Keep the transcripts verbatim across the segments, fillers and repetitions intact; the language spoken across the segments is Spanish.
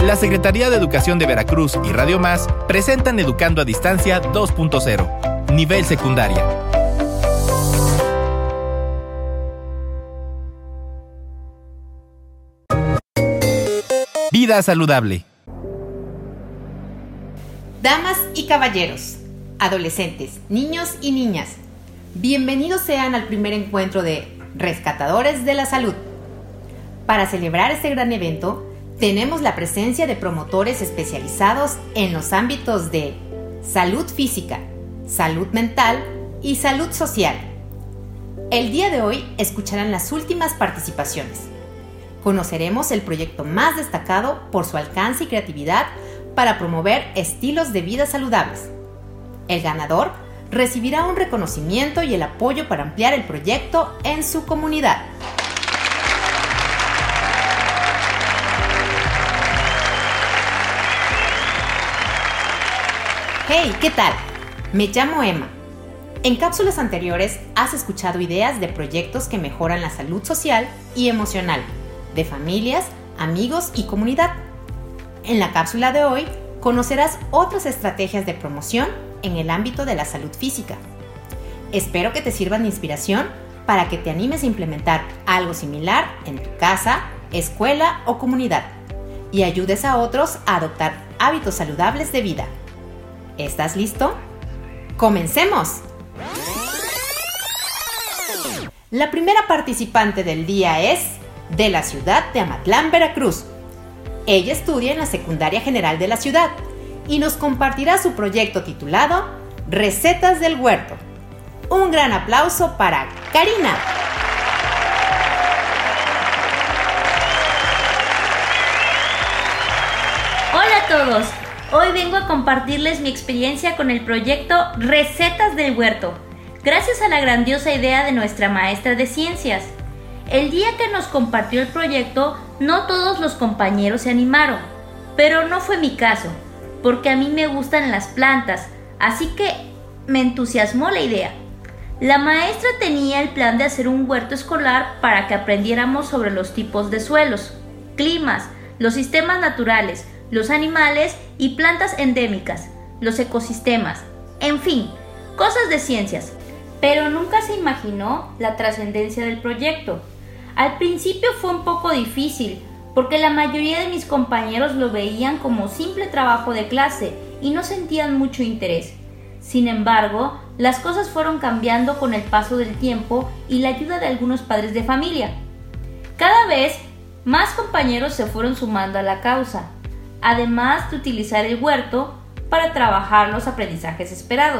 La Secretaría de Educación de Veracruz y Radio Más presentan Educando a Distancia dos punto cero, nivel secundaria. Vida saludable. Damas y caballeros, adolescentes, niños y niñas, bienvenidos sean al primer encuentro de Rescatadores de la Salud. Para celebrar este gran evento, tenemos la presencia de promotores especializados en los ámbitos de salud física, salud mental y salud social. El día de hoy escucharán las últimas participaciones. Conoceremos el proyecto más destacado por su alcance y creatividad para promover estilos de vida saludables. El ganador recibirá un reconocimiento y el apoyo para ampliar el proyecto en su comunidad. Hey, ¿qué tal? Me llamo Emma. En cápsulas anteriores has escuchado ideas de proyectos que mejoran la salud social y emocional de familias, amigos y comunidad. En la cápsula de hoy conocerás otras estrategias de promoción en el ámbito de la salud física. Espero que te sirvan de inspiración para que te animes a implementar algo similar en tu casa, escuela o comunidad y ayudes a otros a adoptar hábitos saludables de vida. ¿Estás listo? ¡Comencemos! La primera participante del día es de la ciudad de Amatlán, Veracruz. Ella estudia en la Secundaria General de la ciudad y nos compartirá su proyecto titulado Recetas del Huerto. Un gran aplauso para Karina. Hola a todos. Hoy vengo a compartirles mi experiencia con el proyecto Recetas del Huerto, gracias a la grandiosa idea de nuestra maestra de ciencias. El día que nos compartió el proyecto, no todos los compañeros se animaron, pero no fue mi caso, porque a mí me gustan las plantas, así que me entusiasmó la idea. La maestra tenía el plan de hacer un huerto escolar para que aprendiéramos sobre los tipos de suelos, climas, los sistemas naturales, los animales y plantas endémicas, los ecosistemas, en fin, cosas de ciencias. Pero nunca se imaginó la trascendencia del proyecto. Al principio fue un poco difícil, porque la mayoría de mis compañeros lo veían como simple trabajo de clase y no sentían mucho interés. Sin embargo, las cosas fueron cambiando con el paso del tiempo y la ayuda de algunos padres de familia. Cada vez más compañeros se fueron sumando a la causa, además de utilizar el huerto para trabajar los aprendizajes esperados.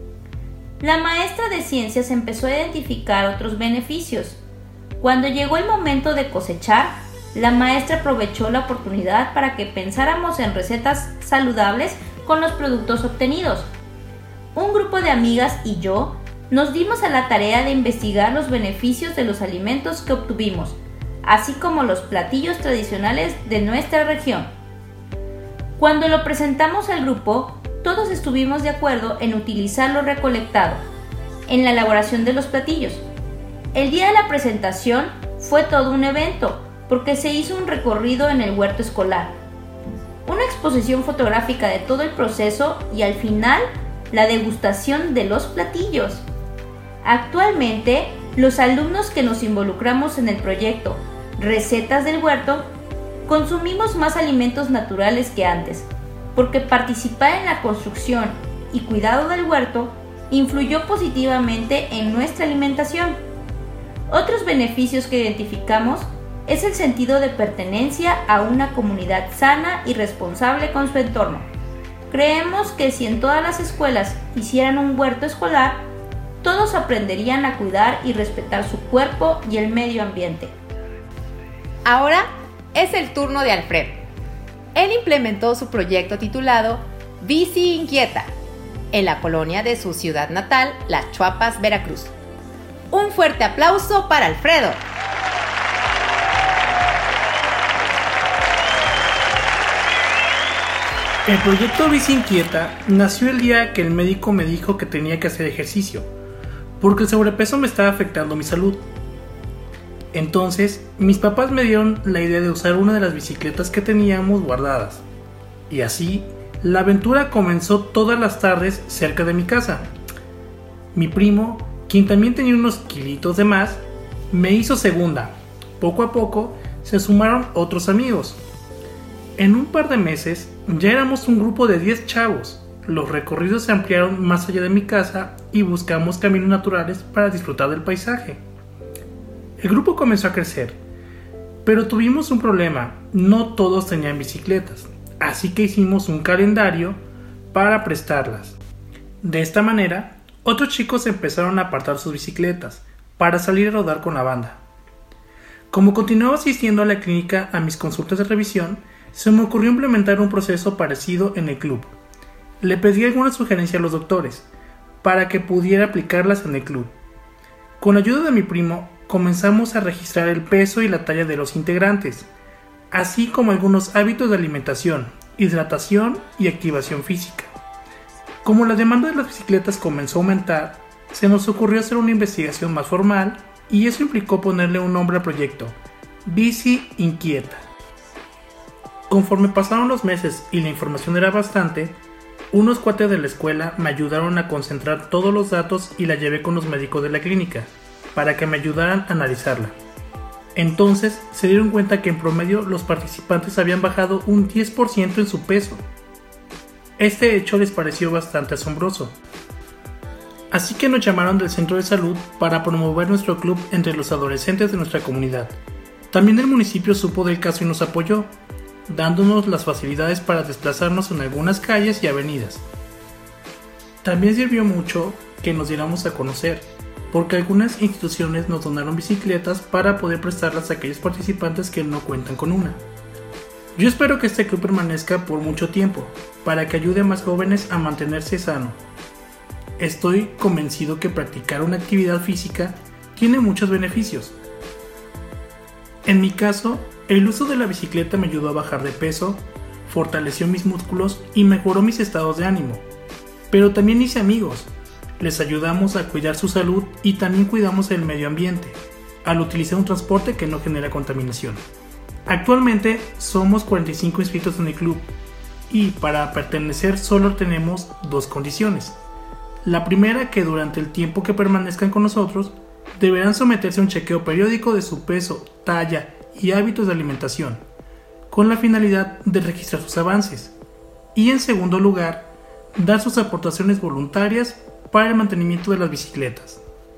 La maestra de ciencias empezó a identificar otros beneficios. Cuando llegó el momento de cosechar, la maestra aprovechó la oportunidad para que pensáramos en recetas saludables con los productos obtenidos. Un grupo de amigas y yo nos dimos a la tarea de investigar los beneficios de los alimentos que obtuvimos, así como los platillos tradicionales de nuestra región. Cuando lo presentamos al grupo, todos estuvimos de acuerdo en utilizar lo recolectado en la elaboración de los platillos. El día de la presentación fue todo un evento, porque se hizo un recorrido en el huerto escolar, una exposición fotográfica de todo el proceso y al final la degustación de los platillos. Actualmente, los alumnos que nos involucramos en el proyecto Recetas del Huerto consumimos más alimentos naturales que antes, porque participar en la construcción y cuidado del huerto influyó positivamente en nuestra alimentación. Otros beneficios que identificamos es el sentido de pertenencia a una comunidad sana y responsable con su entorno. Creemos que si en todas las escuelas hicieran un huerto escolar, todos aprenderían a cuidar y respetar su cuerpo y el medio ambiente. Ahora es el turno de Alfredo. Él implementó su proyecto titulado Bici Inquieta en la colonia de su ciudad natal, Las Chuapas, Veracruz. Un fuerte aplauso para Alfredo. El proyecto Bici Inquieta nació el día que el médico me dijo que tenía que hacer ejercicio, porque el sobrepeso me estaba afectando mi salud. Entonces, mis papás me dieron la idea de usar una de las bicicletas que teníamos guardadas. Y así, la aventura comenzó todas las tardes cerca de mi casa. Mi primo, quien también tenía unos kilitos de más, me hizo segunda. Poco a poco se sumaron otros amigos. En un par de meses ya éramos un grupo de diez chavos. Los recorridos se ampliaron más allá de mi casa y buscamos caminos naturales para disfrutar del paisaje. El grupo comenzó a crecer, pero tuvimos un problema: no todos tenían bicicletas, así que hicimos un calendario para prestarlas. De esta manera, otros chicos empezaron a apartar sus bicicletas para salir a rodar con la banda. Como continuaba asistiendo a la clínica a mis consultas de revisión, se me ocurrió implementar un proceso parecido en el club. Le pedí alguna sugerencia a los doctores para que pudiera aplicarlas en el club. Con la ayuda de mi primo, comenzamos a registrar el peso y la talla de los integrantes, así como algunos hábitos de alimentación, hidratación y activación física. Como la demanda de las bicicletas comenzó a aumentar, se nos ocurrió hacer una investigación más formal y eso implicó ponerle un nombre al proyecto: Bici Inquieta. Conforme pasaron los meses y la información era bastante, unos cuates de la escuela me ayudaron a concentrar todos los datos y la llevé con los médicos de la clínica para que me ayudaran a analizarla. Entonces se dieron cuenta que en promedio los participantes habían bajado un diez por ciento en su peso. Este hecho les pareció bastante asombroso. Así que nos llamaron del centro de salud para promover nuestro club entre los adolescentes de nuestra comunidad. También el municipio supo del caso y nos apoyó, dándonos las facilidades para desplazarnos en algunas calles y avenidas. También sirvió mucho que nos diéramos a conocer, porque algunas instituciones nos donaron bicicletas para poder prestarlas a aquellos participantes que no cuentan con una. Yo espero que este club permanezca por mucho tiempo, para que ayude a más jóvenes a mantenerse sano. Estoy convencido que practicar una actividad física tiene muchos beneficios. En mi caso, el uso de la bicicleta me ayudó a bajar de peso, fortaleció mis músculos y mejoró mis estados de ánimo. Pero también hice amigos. Les ayudamos a cuidar su salud y también cuidamos el medio ambiente, al utilizar un transporte que no genera contaminación. Actualmente somos cuarenta y cinco inscritos en el club y para pertenecer solo tenemos dos condiciones. La primera, que durante el tiempo que permanezcan con nosotros deberán someterse a un chequeo periódico de su peso, talla y hábitos de alimentación, con la finalidad de registrar sus avances. Y en segundo lugar, dar sus aportaciones voluntarias para el mantenimiento de las bicicletas.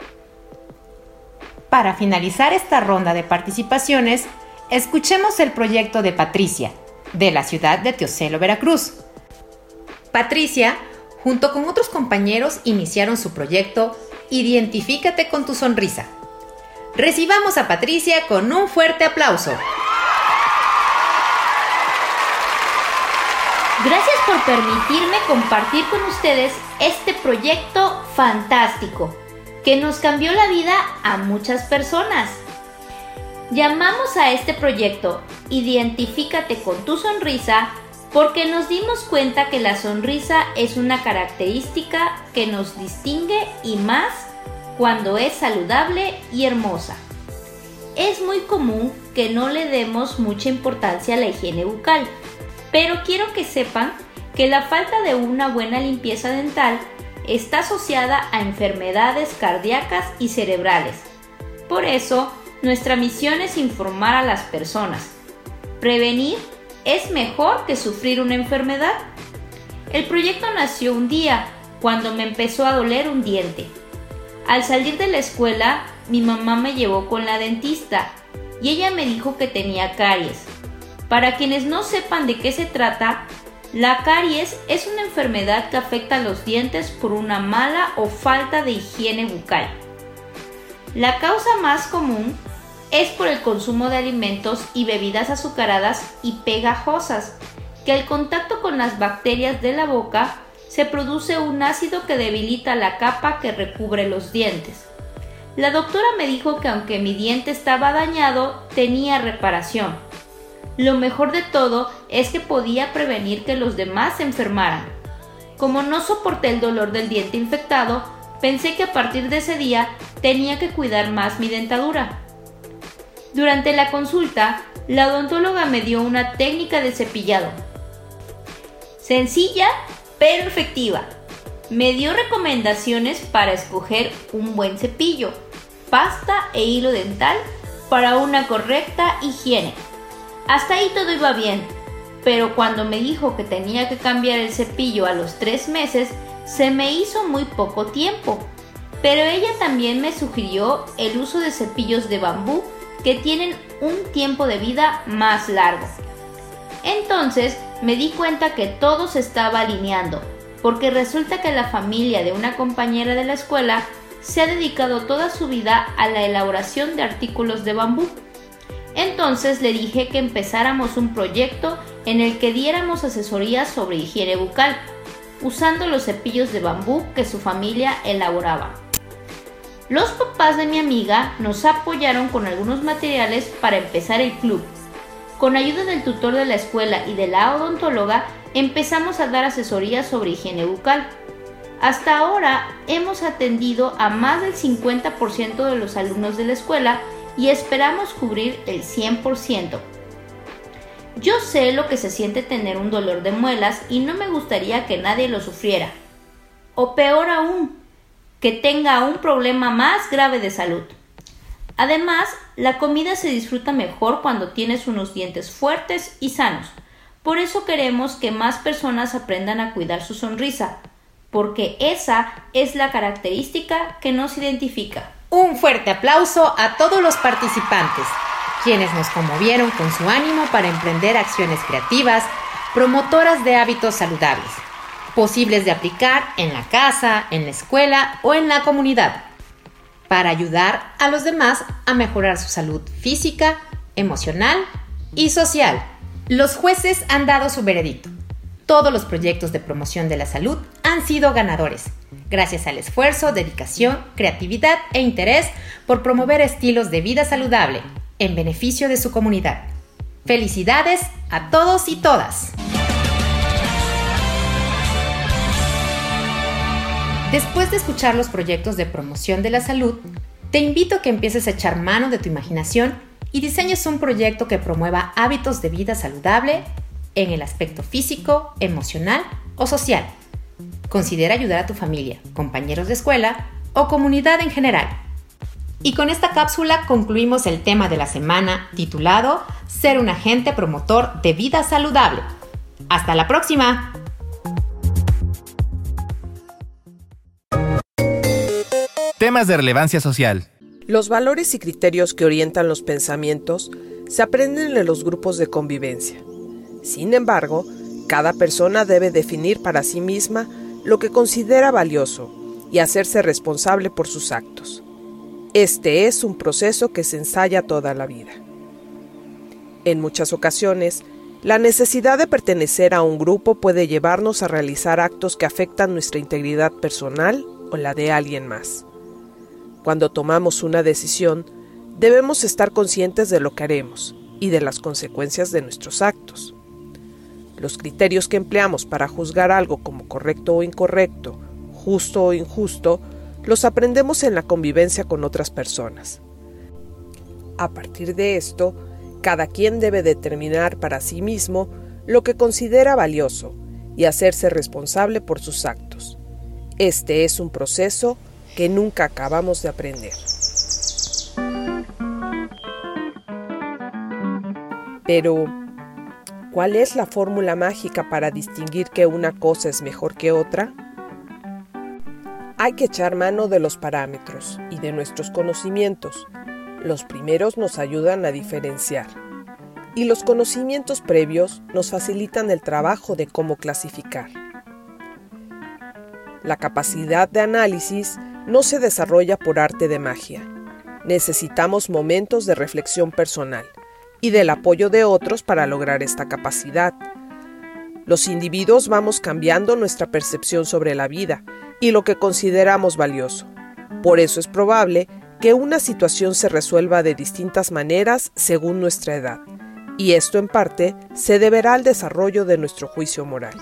Para finalizar esta ronda de participaciones, escuchemos el proyecto de Patricia, de la ciudad de Teocelo, Veracruz. Patricia, junto con otros compañeros, iniciaron su proyecto Identifícate con tu sonrisa. Recibamos a Patricia con un fuerte aplauso. Gracias por permitirme compartir con ustedes este proyecto fantástico que nos cambió la vida a muchas personas. Llamamos a este proyecto Identifícate con tu sonrisa porque nos dimos cuenta que la sonrisa es una característica que nos distingue y más cuando es saludable y hermosa. Es muy común que no le demos mucha importancia a la higiene bucal, pero quiero que sepan que la falta de una buena limpieza dental está asociada a enfermedades cardíacas y cerebrales. Por eso, nuestra misión es informar a las personas. Prevenir es mejor que sufrir una enfermedad. El proyecto nació un día, cuando me empezó a doler un diente. Al salir de la escuela, mi mamá me llevó con la dentista y ella me dijo que tenía caries. Para quienes no sepan de qué se trata, la caries es una enfermedad que afecta a los dientes por una mala o falta de higiene bucal. La causa más común es por el consumo de alimentos y bebidas azucaradas y pegajosas, que al contacto con las bacterias de la boca se produce un ácido que debilita la capa que recubre los dientes. La doctora me dijo que aunque mi diente estaba dañado, tenía reparación. Lo mejor de todo es que podía prevenir que los demás se enfermaran. Como no soporté el dolor del diente infectado, pensé que a partir de ese día tenía que cuidar más mi dentadura. Durante la consulta, la odontóloga me dio una técnica de cepillado. Sencilla, pero efectiva. Me dio recomendaciones para escoger un buen cepillo, pasta e hilo dental para una correcta higiene. Hasta ahí todo iba bien, pero cuando me dijo que tenía que cambiar el cepillo a los tres meses, se me hizo muy poco tiempo. Pero ella también me sugirió el uso de cepillos de bambú que tienen un tiempo de vida más largo. Entonces me di cuenta que todo se estaba alineando, porque resulta que la familia de una compañera de la escuela se ha dedicado toda su vida a la elaboración de artículos de bambú. Entonces le dije que empezáramos un proyecto en el que diéramos asesorías sobre higiene bucal, usando los cepillos de bambú que su familia elaboraba. Los papás de mi amiga nos apoyaron con algunos materiales para empezar el club. Con ayuda del tutor de la escuela y de la odontóloga, empezamos a dar asesorías sobre higiene bucal. Hasta ahora hemos atendido a más del cincuenta por ciento de los alumnos de la escuela y esperamos cubrir el cien por ciento. Yo sé lo que se siente tener un dolor de muelas y no me gustaría que nadie lo sufriera. O peor aún, que tenga un problema más grave de salud. Además, la comida se disfruta mejor cuando tienes unos dientes fuertes y sanos. Por eso queremos que más personas aprendan a cuidar su sonrisa, porque esa es la característica que nos identifica. Un fuerte aplauso a todos los participantes, quienes nos conmovieron con su ánimo para emprender acciones creativas, promotoras de hábitos saludables, posibles de aplicar en la casa, en la escuela o en la comunidad, para ayudar a los demás a mejorar su salud física, emocional y social. Los jueces han dado su veredicto. Todos los proyectos de promoción de la salud han sido ganadores, gracias al esfuerzo, dedicación, creatividad e interés por promover estilos de vida saludable en beneficio de su comunidad. ¡Felicidades a todos y todas! Después de escuchar los proyectos de promoción de la salud, te invito a que empieces a echar mano de tu imaginación y diseñes un proyecto que promueva hábitos de vida saludable en el aspecto físico, emocional o social. Considera ayudar a tu familia, compañeros de escuela o comunidad en general. Y con esta cápsula concluimos el tema de la semana titulado Ser un agente promotor de vida saludable. ¡Hasta la próxima! Temas de relevancia social. Los valores y criterios que orientan los pensamientos se aprenden en los grupos de convivencia. Sin embargo, cada persona debe definir para sí misma lo que considera valioso y hacerse responsable por sus actos. Este es un proceso que se ensaya toda la vida. En muchas ocasiones, la necesidad de pertenecer a un grupo puede llevarnos a realizar actos que afectan nuestra integridad personal o la de alguien más. Cuando tomamos una decisión, debemos estar conscientes de lo que haremos y de las consecuencias de nuestros actos. Los criterios que empleamos para juzgar algo como correcto o incorrecto, justo o injusto, los aprendemos en la convivencia con otras personas. A partir de esto, cada quien debe determinar para sí mismo lo que considera valioso y hacerse responsable por sus actos. Este es un proceso que nunca acabamos de aprender. Pero, ¿cuál es la fórmula mágica para distinguir que una cosa es mejor que otra? Hay que echar mano de los parámetros y de nuestros conocimientos. Los primeros nos ayudan a diferenciar, y los conocimientos previos nos facilitan el trabajo de cómo clasificar. La capacidad de análisis no se desarrolla por arte de magia. Necesitamos momentos de reflexión personal y del apoyo de otros para lograr esta capacidad. Los individuos vamos cambiando nuestra percepción sobre la vida y lo que consideramos valioso. Por eso es probable que una situación se resuelva de distintas maneras según nuestra edad, y esto en parte se deberá al desarrollo de nuestro juicio moral.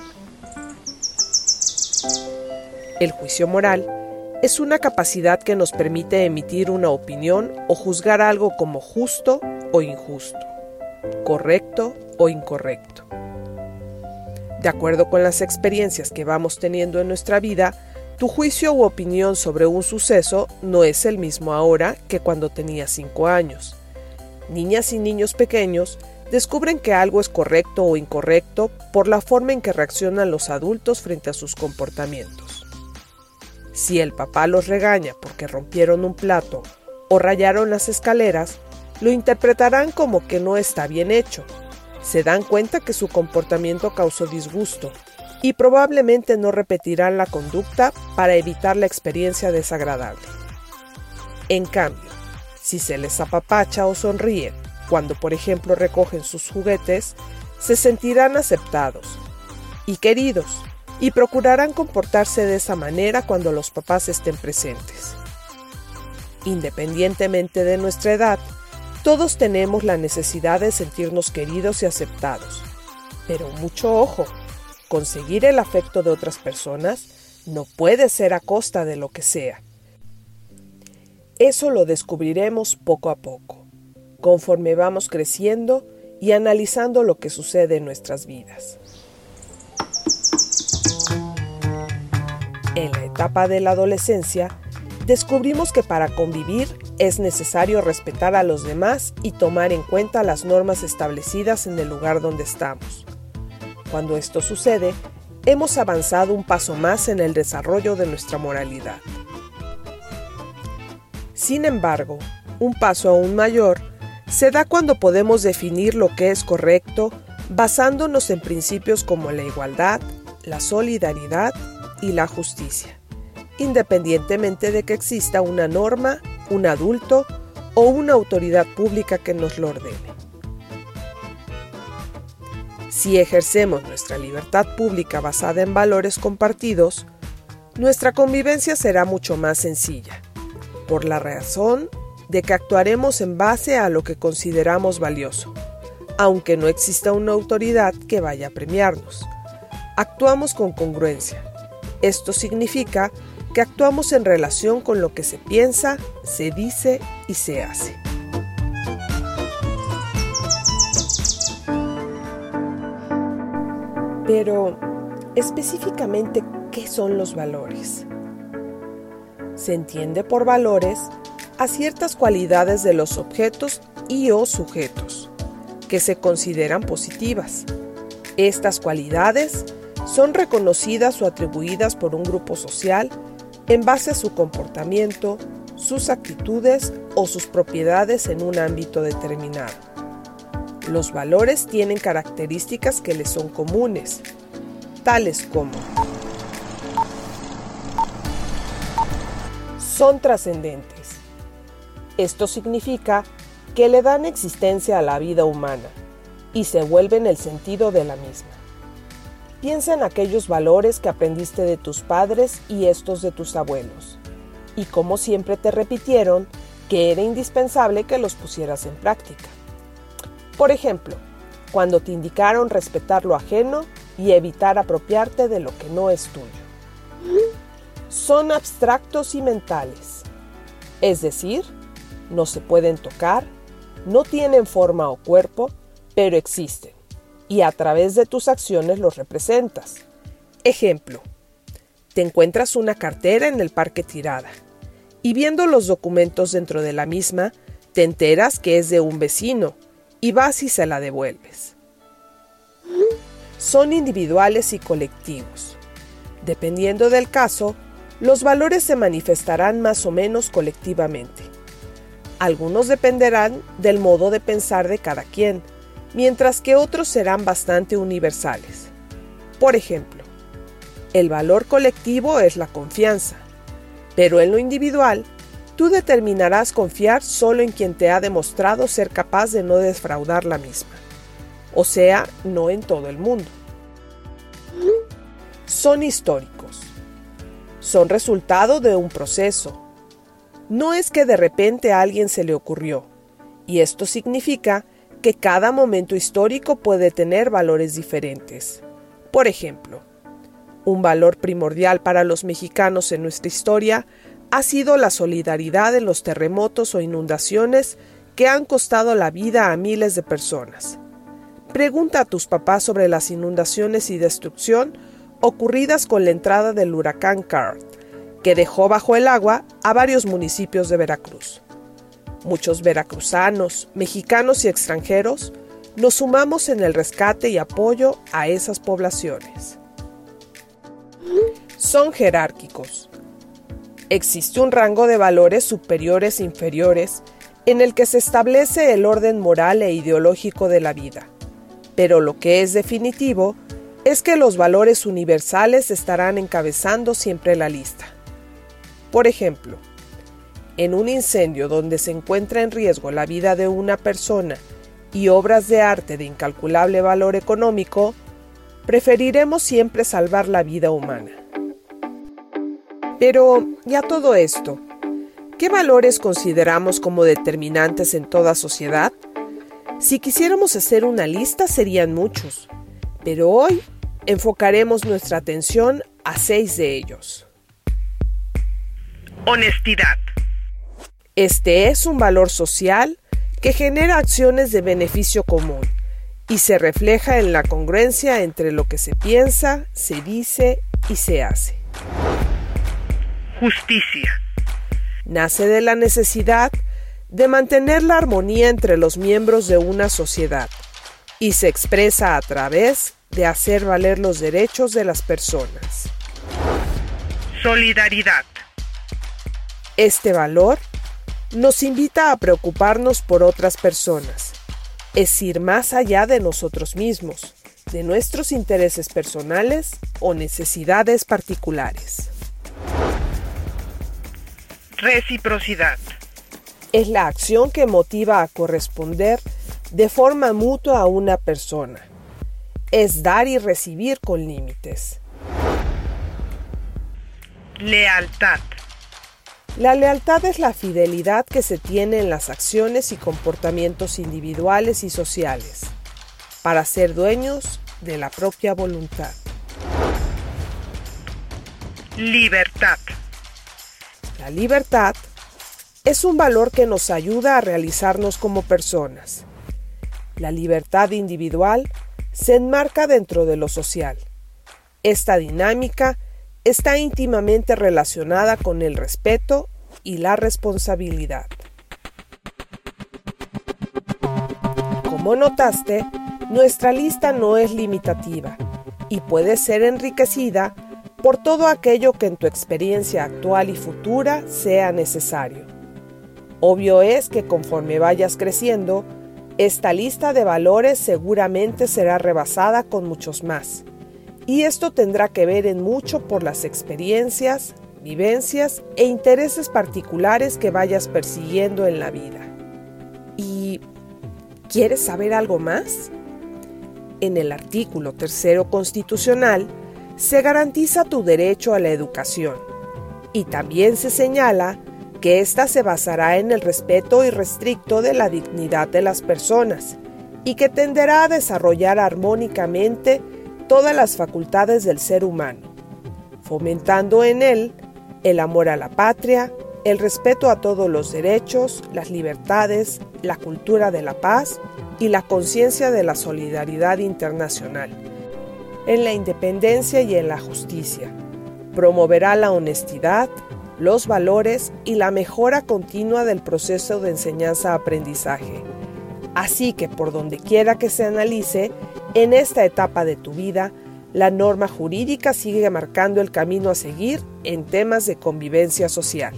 El juicio moral es una capacidad que nos permite emitir una opinión o juzgar algo como justo o injusto, correcto o incorrecto. De acuerdo con las experiencias que vamos teniendo en nuestra vida, tu juicio u opinión sobre un suceso no es el mismo ahora que cuando tenías cinco años. Niñas y niños pequeños descubren que algo es correcto o incorrecto por la forma en que reaccionan los adultos frente a sus comportamientos. Si el papá los regaña porque rompieron un plato o rayaron las escaleras, lo interpretarán como que no está bien hecho. Se dan cuenta que su comportamiento causó disgusto y probablemente no repetirán la conducta para evitar la experiencia desagradable. En cambio, si se les apapacha o sonríe cuando, por ejemplo, recogen sus juguetes, se sentirán aceptados y queridos y procurarán comportarse de esa manera cuando los papás estén presentes. Independientemente de nuestra edad, todos tenemos la necesidad de sentirnos queridos y aceptados. Pero mucho ojo, conseguir el afecto de otras personas no puede ser a costa de lo que sea. Eso lo descubriremos poco a poco, conforme vamos creciendo y analizando lo que sucede en nuestras vidas. En la etapa de la adolescencia, descubrimos que para convivir es necesario respetar a los demás y tomar en cuenta las normas establecidas en el lugar donde estamos. Cuando esto sucede, hemos avanzado un paso más en el desarrollo de nuestra moralidad. Sin embargo, un paso aún mayor se da cuando podemos definir lo que es correcto basándonos en principios como la igualdad, la solidaridad y la justicia, independientemente de que exista una norma, un adulto o una autoridad pública que nos lo ordene. Si ejercemos nuestra libertad pública basada en valores compartidos, nuestra convivencia será mucho más sencilla, por la razón de que actuaremos en base a lo que consideramos valioso, aunque no exista una autoridad que vaya a premiarnos. Actuamos con congruencia. Esto significa que actuamos en relación con lo que se piensa, se dice y se hace. Pero, específicamente, ¿qué son los valores? Se entiende por valores a ciertas cualidades de los objetos y o sujetos, que se consideran positivas. Estas cualidades son reconocidas o atribuidas por un grupo social en base a su comportamiento, sus actitudes o sus propiedades en un ámbito determinado. Los valores tienen características que les son comunes, tales como son trascendentes. Esto significa que le dan existencia a la vida humana y se vuelven el sentido de la misma. Piensa en aquellos valores que aprendiste de tus padres y estos de tus abuelos, y como siempre te repitieron que era indispensable que los pusieras en práctica. Por ejemplo, cuando te indicaron respetar lo ajeno y evitar apropiarte de lo que no es tuyo. Son abstractos y mentales, es decir, no se pueden tocar, no tienen forma o cuerpo, pero existen. Y a través de tus acciones los representas. Ejemplo, te encuentras una cartera en el parque tirada y viendo los documentos dentro de la misma, te enteras que es de un vecino y vas y se la devuelves. Son individuales y colectivos. Dependiendo del caso, los valores se manifestarán más o menos colectivamente. Algunos dependerán del modo de pensar de cada quien, mientras que otros serán bastante universales. Por ejemplo, el valor colectivo es la confianza, pero en lo individual, tú determinarás confiar solo en quien te ha demostrado ser capaz de no defraudar la misma, o sea, no en todo el mundo. Son históricos. Son resultado de un proceso. No es que de repente a alguien se le ocurrió, y esto significa que cada momento histórico puede tener valores diferentes. Por ejemplo, un valor primordial para los mexicanos en nuestra historia ha sido la solidaridad en los terremotos o inundaciones que han costado la vida a miles de personas. Pregunta a tus papás sobre las inundaciones y destrucción ocurridas con la entrada del huracán Carl, que dejó bajo el agua a varios municipios de Veracruz. Muchos veracruzanos, mexicanos y extranjeros nos sumamos en el rescate y apoyo a esas poblaciones. Son jerárquicos. Existe un rango de valores superiores e inferiores en el que se establece el orden moral e ideológico de la vida, pero lo que es definitivo es que los valores universales estarán encabezando siempre la lista. Por ejemplo, en un incendio donde se encuentra en riesgo la vida de una persona y obras de arte de incalculable valor económico, preferiremos siempre salvar la vida humana. Pero, ¿y a todo esto? ¿Qué valores consideramos como determinantes en toda sociedad? Si quisiéramos hacer una lista serían muchos, pero hoy enfocaremos nuestra atención a seis de ellos. Honestidad. Este es un valor social que genera acciones de beneficio común y se refleja en la congruencia entre lo que se piensa, se dice y se hace. Justicia. Nace de la necesidad de mantener la armonía entre los miembros de una sociedad y se expresa a través de hacer valer los derechos de las personas. Solidaridad. Este valor nos invita a preocuparnos por otras personas, es ir más allá de nosotros mismos, de nuestros intereses personales o necesidades particulares. Reciprocidad. Es la acción que motiva a corresponder de forma mutua a una persona. Es dar y recibir con límites. Lealtad. La lealtad es la fidelidad que se tiene en las acciones y comportamientos individuales y sociales, para ser dueños de la propia voluntad. Libertad. La libertad es un valor que nos ayuda a realizarnos como personas. La libertad individual se enmarca dentro de lo social. Esta dinámica está íntimamente relacionada con el respeto y la responsabilidad. Como notaste, nuestra lista no es limitativa y puede ser enriquecida por todo aquello que en tu experiencia actual y futura sea necesario. Obvio es que conforme vayas creciendo, esta lista de valores seguramente será rebasada con muchos más. Y esto tendrá que ver en mucho por las experiencias, vivencias e intereses particulares que vayas persiguiendo en la vida. ¿Y quieres saber algo más? En el artículo tercero constitucional se garantiza tu derecho a la educación y también se señala que ésta se basará en el respeto irrestricto de la dignidad de las personas y que tenderá a desarrollar armónicamente todas las facultades del ser humano, fomentando en él el amor a la patria, el respeto a todos los derechos, las libertades, la cultura de la paz y la conciencia de la solidaridad internacional, en la independencia y en la justicia. Promoverá la honestidad, los valores y la mejora continua del proceso de enseñanza-aprendizaje. Así que por donde quiera que se analice, en esta etapa de tu vida, la norma jurídica sigue marcando el camino a seguir en temas de convivencia social.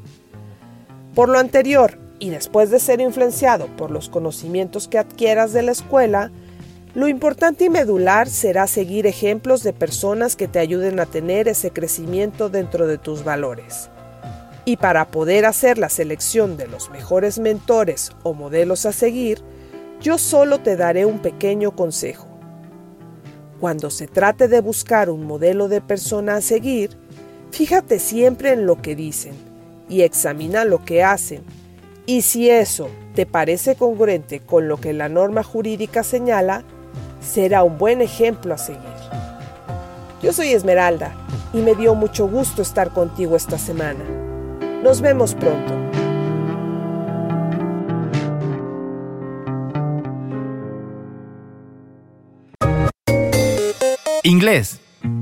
Por lo anterior, y después de ser influenciado por los conocimientos que adquieras de la escuela, lo importante y medular será seguir ejemplos de personas que te ayuden a tener ese crecimiento dentro de tus valores. Y para poder hacer la selección de los mejores mentores o modelos a seguir, yo solo te daré un pequeño consejo. Cuando se trate de buscar un modelo de persona a seguir, fíjate siempre en lo que dicen y examina lo que hacen. Y si eso te parece congruente con lo que la norma jurídica señala, será un buen ejemplo a seguir. Yo soy Esmeralda y me dio mucho gusto estar contigo esta semana. Nos vemos pronto. Inglés.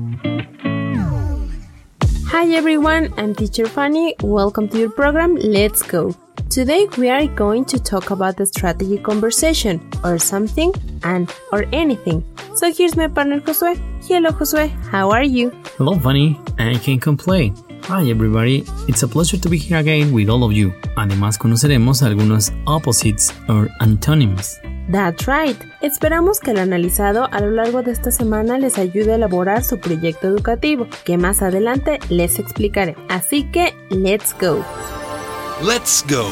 Hi everyone, I'm Teacher Fanny. Welcome to your program, Let's Go. Today we are going to talk about the strategy conversation, or something, and or anything. So here's my partner Josué. Hello Josué, how are you? Hello Fanny, I can't complain. Hi everybody, it's a pleasure to be here again with all of you. Además conoceremos algunos opposites or antonyms. That's right. Esperamos que lo analizado a lo largo de esta semana les ayude a elaborar su proyecto educativo, que más adelante les explicaré. Así que, let's go. Let's go.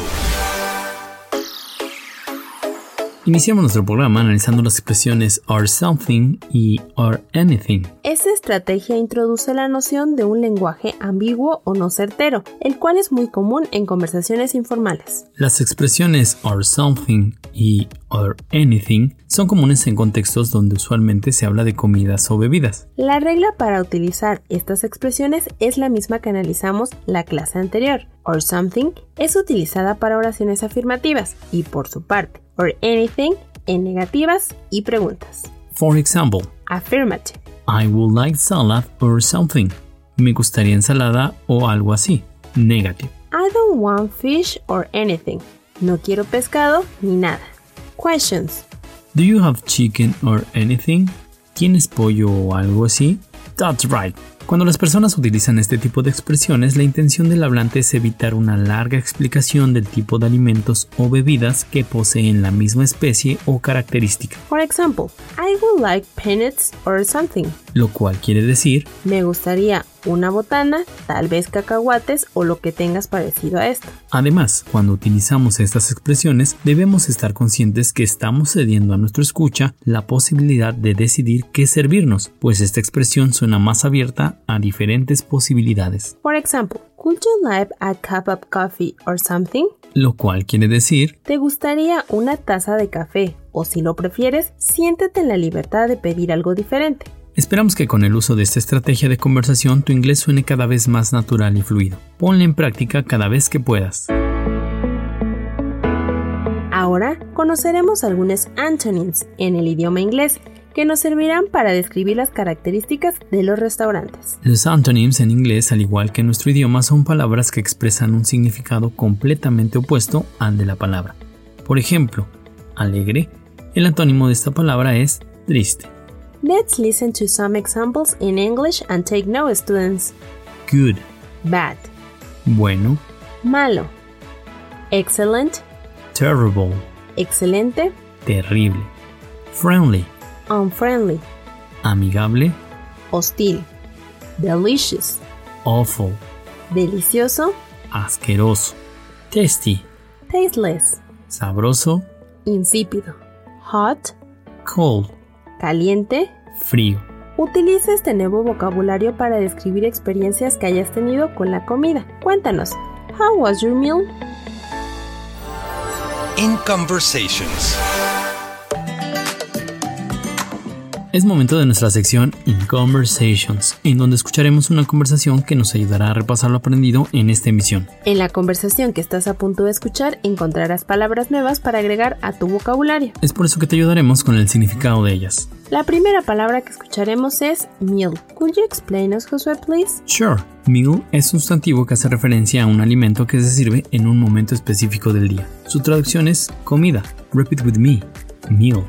Iniciamos nuestro programa analizando las expresiones or something y or anything. Esta estrategia introduce la noción de un lenguaje ambiguo o no certero, el cual es muy común en conversaciones informales. Las expresiones or something y or anything son comunes en contextos donde usualmente se habla de comidas o bebidas. La regla para utilizar estas expresiones es la misma que analizamos la clase anterior. Or something es utilizada para oraciones afirmativas y, por su parte, or anything en negativas y preguntas. For example, affirmative. I would like salad or something. Me gustaría ensalada o algo así. Negative. I don't want fish or anything. No quiero pescado ni nada. Questions. Do you have chicken or anything? ¿Tienes pollo o algo así? That's right. Cuando las personas utilizan este tipo de expresiones, la intención del hablante es evitar una larga explicación del tipo de alimentos o bebidas que poseen la misma especie o característica. For example, I would like peanuts or something. Lo cual quiere decir, me gustaría una botana, tal vez cacahuates o lo que tengas parecido a esto. Además, cuando utilizamos estas expresiones, debemos estar conscientes que estamos cediendo a nuestro escucha la posibilidad de decidir qué servirnos, pues esta expresión suena más abierta a diferentes posibilidades. For example, could you like a cup of coffee or something? Lo cual quiere decir, ¿te gustaría una taza de café? O si lo prefieres, siéntete en la libertad de pedir algo diferente. Esperamos que con el uso de esta estrategia de conversación tu inglés suene cada vez más natural y fluido. Ponla en práctica cada vez que puedas. Ahora conoceremos algunos antonyms en el idioma inglés que nos servirán para describir las características de los restaurantes. Los antonyms en inglés, al igual que en nuestro idioma, son palabras que expresan un significado completamente opuesto al de la palabra. Por ejemplo, alegre, el antónimo de esta palabra es triste. Let's listen to some examples in English and take notes, students. Good. Bad. Bueno. Malo. Excellent. Terrible. Excelente. Terrible. Friendly. Unfriendly. Amigable. Hostil. Delicious. Awful. Delicioso. Asqueroso. Tasty. Tasteless. Sabroso. Insípido. Hot. Cold. Caliente. Frío. Utiliza este nuevo vocabulario para describir experiencias que hayas tenido con la comida. Cuéntanos, how was your meal? In conversations. Es momento de nuestra sección In Conversations, en donde escucharemos una conversación que nos ayudará a repasar lo aprendido en esta emisión. En la conversación que estás a punto de escuchar encontrarás palabras nuevas para agregar a tu vocabulario. Es por eso que te ayudaremos con el significado de ellas. La primera palabra que escucharemos es meal. Could you explain us, Josué, please? Sure. Meal es un sustantivo que hace referencia a un alimento que se sirve en un momento específico del día. Su traducción es comida. Repeat with me. Meal.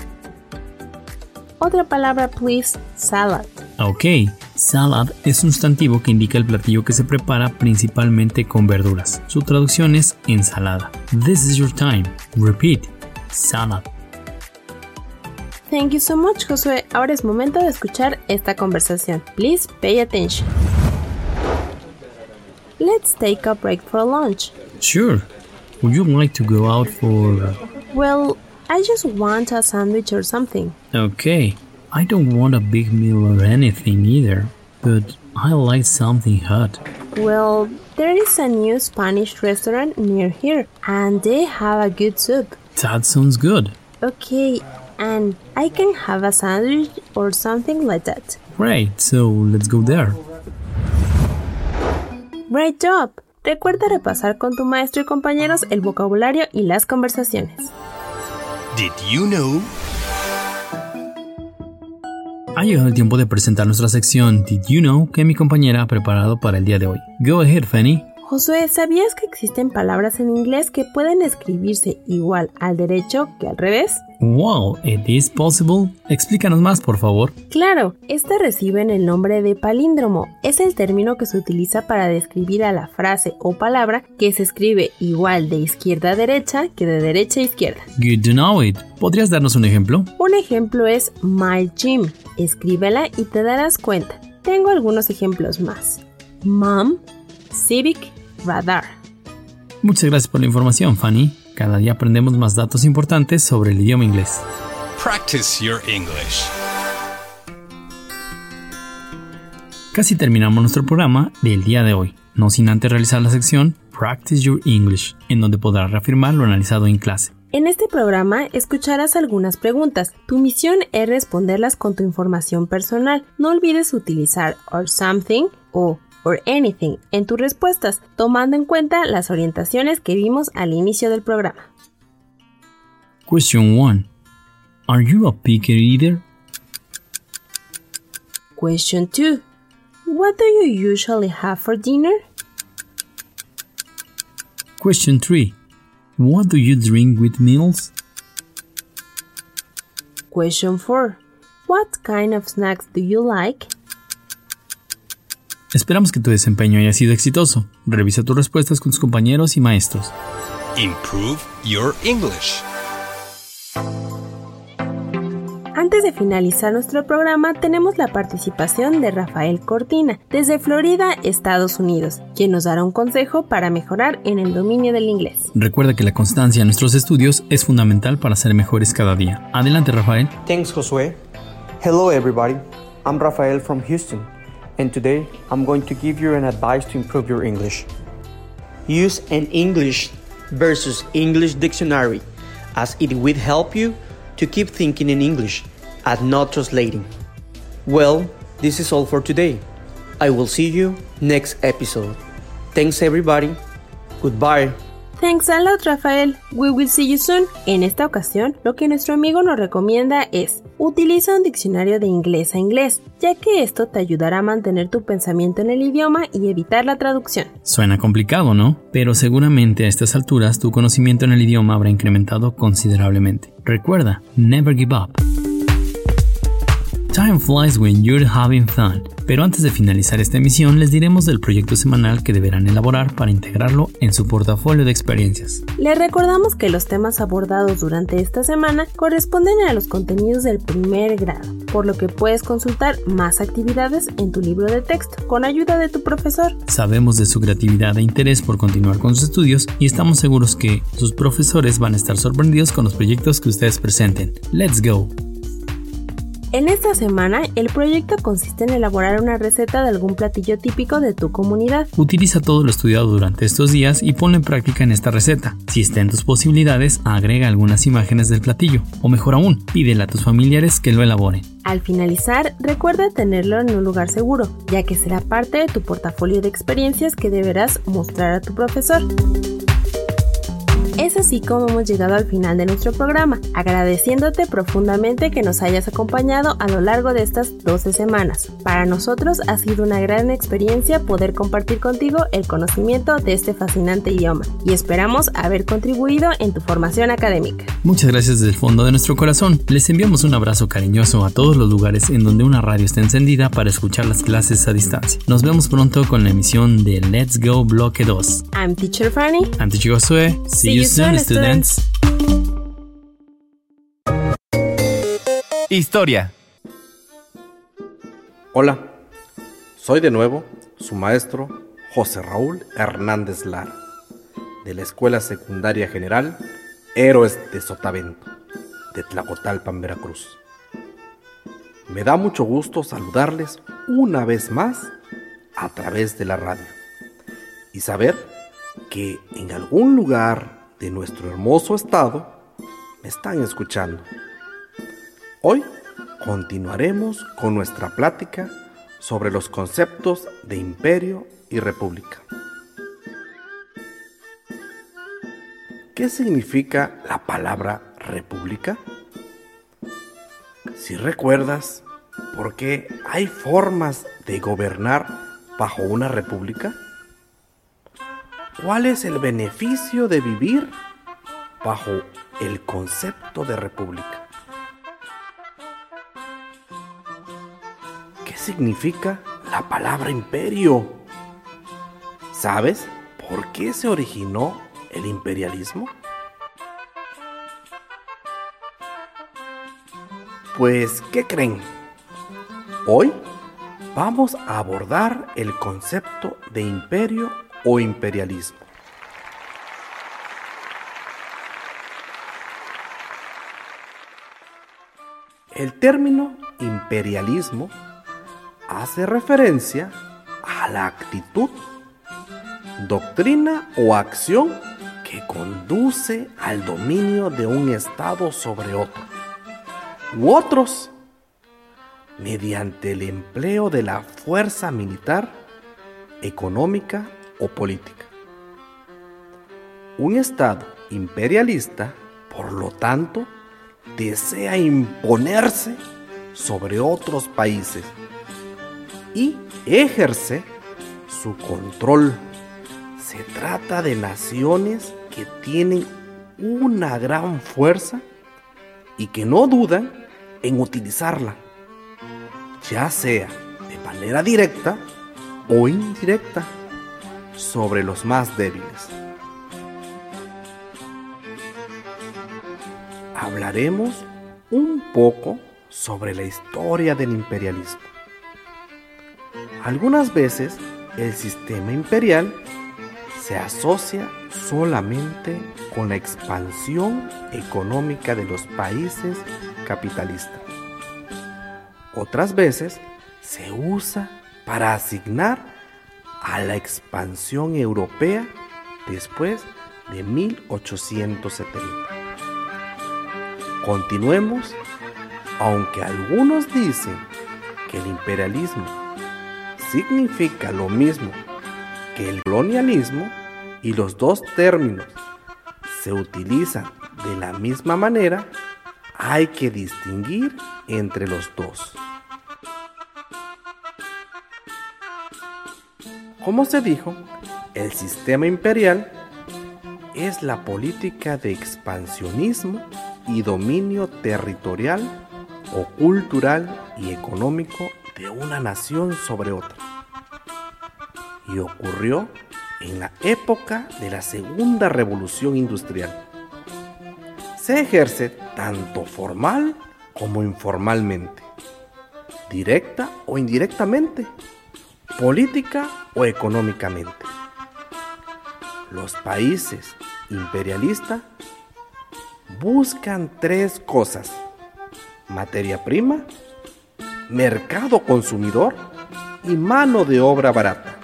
Otra palabra, please, salad. Ok, salad es un sustantivo que indica el platillo que se prepara principalmente con verduras. Su traducción es ensalada. This is your time. Repeat, salad. Thank you so much, Josué. Ahora es momento de escuchar esta conversación. Please pay attention. Let's take a break for lunch. Sure. Would you like to go out for... Well, I just want a sandwich or something. Okay. I don't want a big meal or anything either, but I like something hot. Well, there is a new Spanish restaurant near here, and they have a good soup. That sounds good. Okay, and I can have a sandwich or something like that. Great, so let's go there. Great job! Recuerda repasar con tu maestro y compañeros el vocabulario y las conversaciones. Did you know? Ha llegado el tiempo de presentar nuestra sección Did You Know que mi compañera ha preparado para el día de hoy. Go ahead, Fanny. Josué, ¿sabías que existen palabras en inglés que pueden escribirse igual al derecho que al revés? Wow, it is possible. Explícanos más, por favor. Claro, estas reciben el nombre de palíndromo. Es el término que se utiliza para describir a la frase o palabra que se escribe igual de izquierda a derecha que de derecha a izquierda. Good to know it. ¿Podrías darnos un ejemplo? Un ejemplo es My Gym. Escríbela y te darás cuenta. Tengo algunos ejemplos más. Mom, Civic, Radar. Muchas gracias por la información, Fanny. Cada día aprendemos más datos importantes sobre el idioma inglés. Practice your English. Casi terminamos nuestro programa del día de hoy, no sin antes realizar la sección Practice Your English, en donde podrás reafirmar lo analizado en clase. En este programa escucharás algunas preguntas. Tu misión es responderlas con tu información personal. No olvides utilizar or something o or anything en tus respuestas, tomando en cuenta las orientaciones que vimos al inicio del programa. Question one. Are you a picky eater? Question two. What do you usually have for dinner? Question three. What do you drink with meals? Question four. What kind of snacks do you like? Esperamos que tu desempeño haya sido exitoso. Revisa tus respuestas con tus compañeros y maestros. Improve your English. Antes de finalizar nuestro programa, tenemos la participación de Rafael Cortina, desde Florida, Estados Unidos, quien nos dará un consejo para mejorar en el dominio del inglés. Recuerda que la constancia en nuestros estudios es fundamental para ser mejores cada día. Adelante, Rafael. Thanks, Josué. Hello, everybody. I'm Rafael from Houston. And today, I'm going to give you an advice to improve your English. Use an English versus English dictionary, as it will help you to keep thinking in English and not translating. Well, this is all for today. I will see you next episode. Thanks, everybody. Goodbye. Thanks a lot, Rafael. We will see you soon. En esta ocasión, lo que nuestro amigo nos recomienda es: utiliza un diccionario de inglés a inglés, ya que esto te ayudará a mantener tu pensamiento en el idioma y evitar la traducción. Suena complicado, ¿no? Pero seguramente a estas alturas tu conocimiento en el idioma habrá incrementado considerablemente. Recuerda, never give up. Time flies when you're having fun. Pero antes de finalizar esta emisión, les diremos del proyecto semanal que deberán elaborar para integrarlo en su portafolio de experiencias. Les recordamos que los temas abordados durante esta semana corresponden a los contenidos del primer grado, por lo que puedes consultar más actividades en tu libro de texto, con ayuda de tu profesor. Sabemos de su creatividad e interés por continuar con sus estudios y estamos seguros que sus profesores van a estar sorprendidos con los proyectos que ustedes presenten. ¡Let's go! En esta semana, el proyecto consiste en elaborar una receta de algún platillo típico de tu comunidad. Utiliza todo lo estudiado durante estos días y ponlo en práctica en esta receta. Si está en tus posibilidades, agrega algunas imágenes del platillo. O mejor aún, pídele a tus familiares que lo elaboren. Al finalizar, recuerda tenerlo en un lugar seguro, ya que será parte de tu portafolio de experiencias que deberás mostrar a tu profesor. Es así como hemos llegado al final de nuestro programa, agradeciéndote profundamente que nos hayas acompañado a lo largo de estas doce semanas. Para nosotros ha sido una gran experiencia poder compartir contigo el conocimiento de este fascinante idioma y esperamos haber contribuido en tu formación académica. Muchas gracias desde el fondo de nuestro corazón. Les enviamos un abrazo cariñoso a todos los lugares en donde una radio está encendida para escuchar las clases a distancia. Nos vemos pronto con la emisión de Let's Go Bloque dos. I'm Teacher Fanny. I'm Teacher Josué. See, See you soon, students. Historia. Hola, soy de nuevo su maestro José Raúl Hernández Lara, de la Escuela Secundaria General Héroes de Sotavento, de Tlacotalpan, Veracruz. Me da mucho gusto saludarles una vez más a través de la radio y saber que en algún lugar de nuestro hermoso estado me están escuchando. Hoy continuaremos con nuestra plática sobre los conceptos de imperio y república. ¿Qué significa la palabra república? Si recuerdas, porque hay formas de gobernar bajo una república? ¿Cuál es el beneficio de vivir bajo el concepto de república? ¿Qué significa la palabra imperio? ¿Sabes por qué se originó el imperialismo? Pues, ¿qué creen? Hoy vamos a abordar el concepto de imperio o imperialismo. El término imperialismo hace referencia a la actitud, doctrina o acción que conduce al dominio de un estado sobre otro u otros mediante el empleo de la fuerza militar, económica o política. Un estado imperialista, por lo tanto, desea imponerse sobre otros países y ejerce su control. Se trata de naciones que tienen una gran fuerza y que no dudan en utilizarla, ya sea de manera directa o indirecta, sobre los más débiles. Hablaremos un poco sobre la historia del imperialismo. Algunas veces el sistema imperial se asocia solamente con la expansión económica de los países capitalistas. Otras veces se usa para asignar a la expansión europea después de mil ochocientos setenta. Continuemos, aunque algunos dicen que el imperialismo significa lo mismo que el colonialismo y los dos términos se utilizan de la misma manera, hay que distinguir entre los dos. Como se dijo, el sistema imperial es la política de expansionismo y dominio territorial o cultural y económico de una nación sobre otra. Y ocurrió en la época de la Segunda Revolución Industrial. Se ejerce tanto formal como informalmente, directa o indirectamente, política o económicamente. Los países imperialistas buscan tres cosas: materia prima, mercado consumidor y mano de obra barata.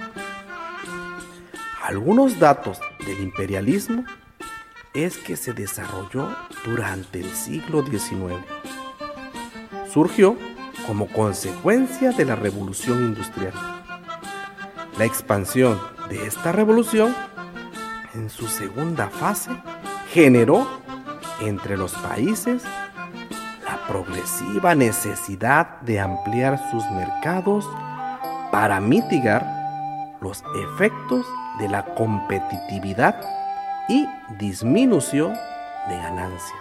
Algunos datos del imperialismo es que se desarrolló durante el siglo diecinueve. Surgió como consecuencia de la Revolución Industrial. La expansión de esta revolución, en su segunda fase, generó entre los países la progresiva necesidad de ampliar sus mercados para mitigar los efectos de la competitividad y disminución de ganancias.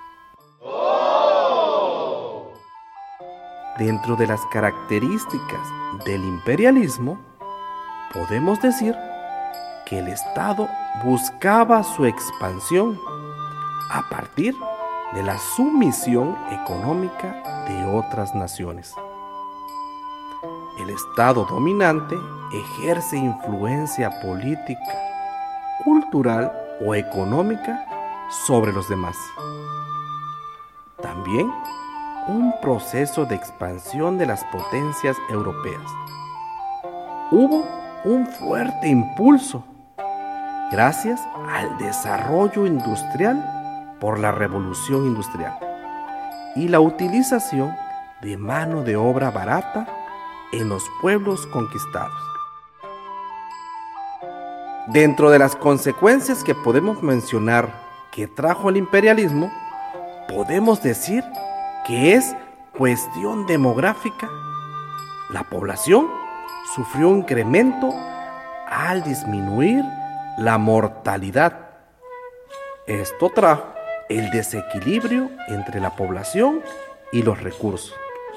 Dentro de las características del imperialismo, podemos decir que el Estado buscaba su expansión a partir de la sumisión económica de otras naciones. El Estado dominante ejerce influencia política, cultural o económica sobre los demás. También un proceso de expansión de las potencias europeas. Hubo un fuerte impulso gracias al desarrollo industrial por la Revolución Industrial y la utilización de mano de obra barata en los pueblos conquistados. Dentro de las consecuencias que podemos mencionar que trajo el imperialismo, podemos decir que es cuestión demográfica, la población sufrió un incremento al disminuir la mortalidad. Esto trajo el desequilibrio entre la población y los recursos.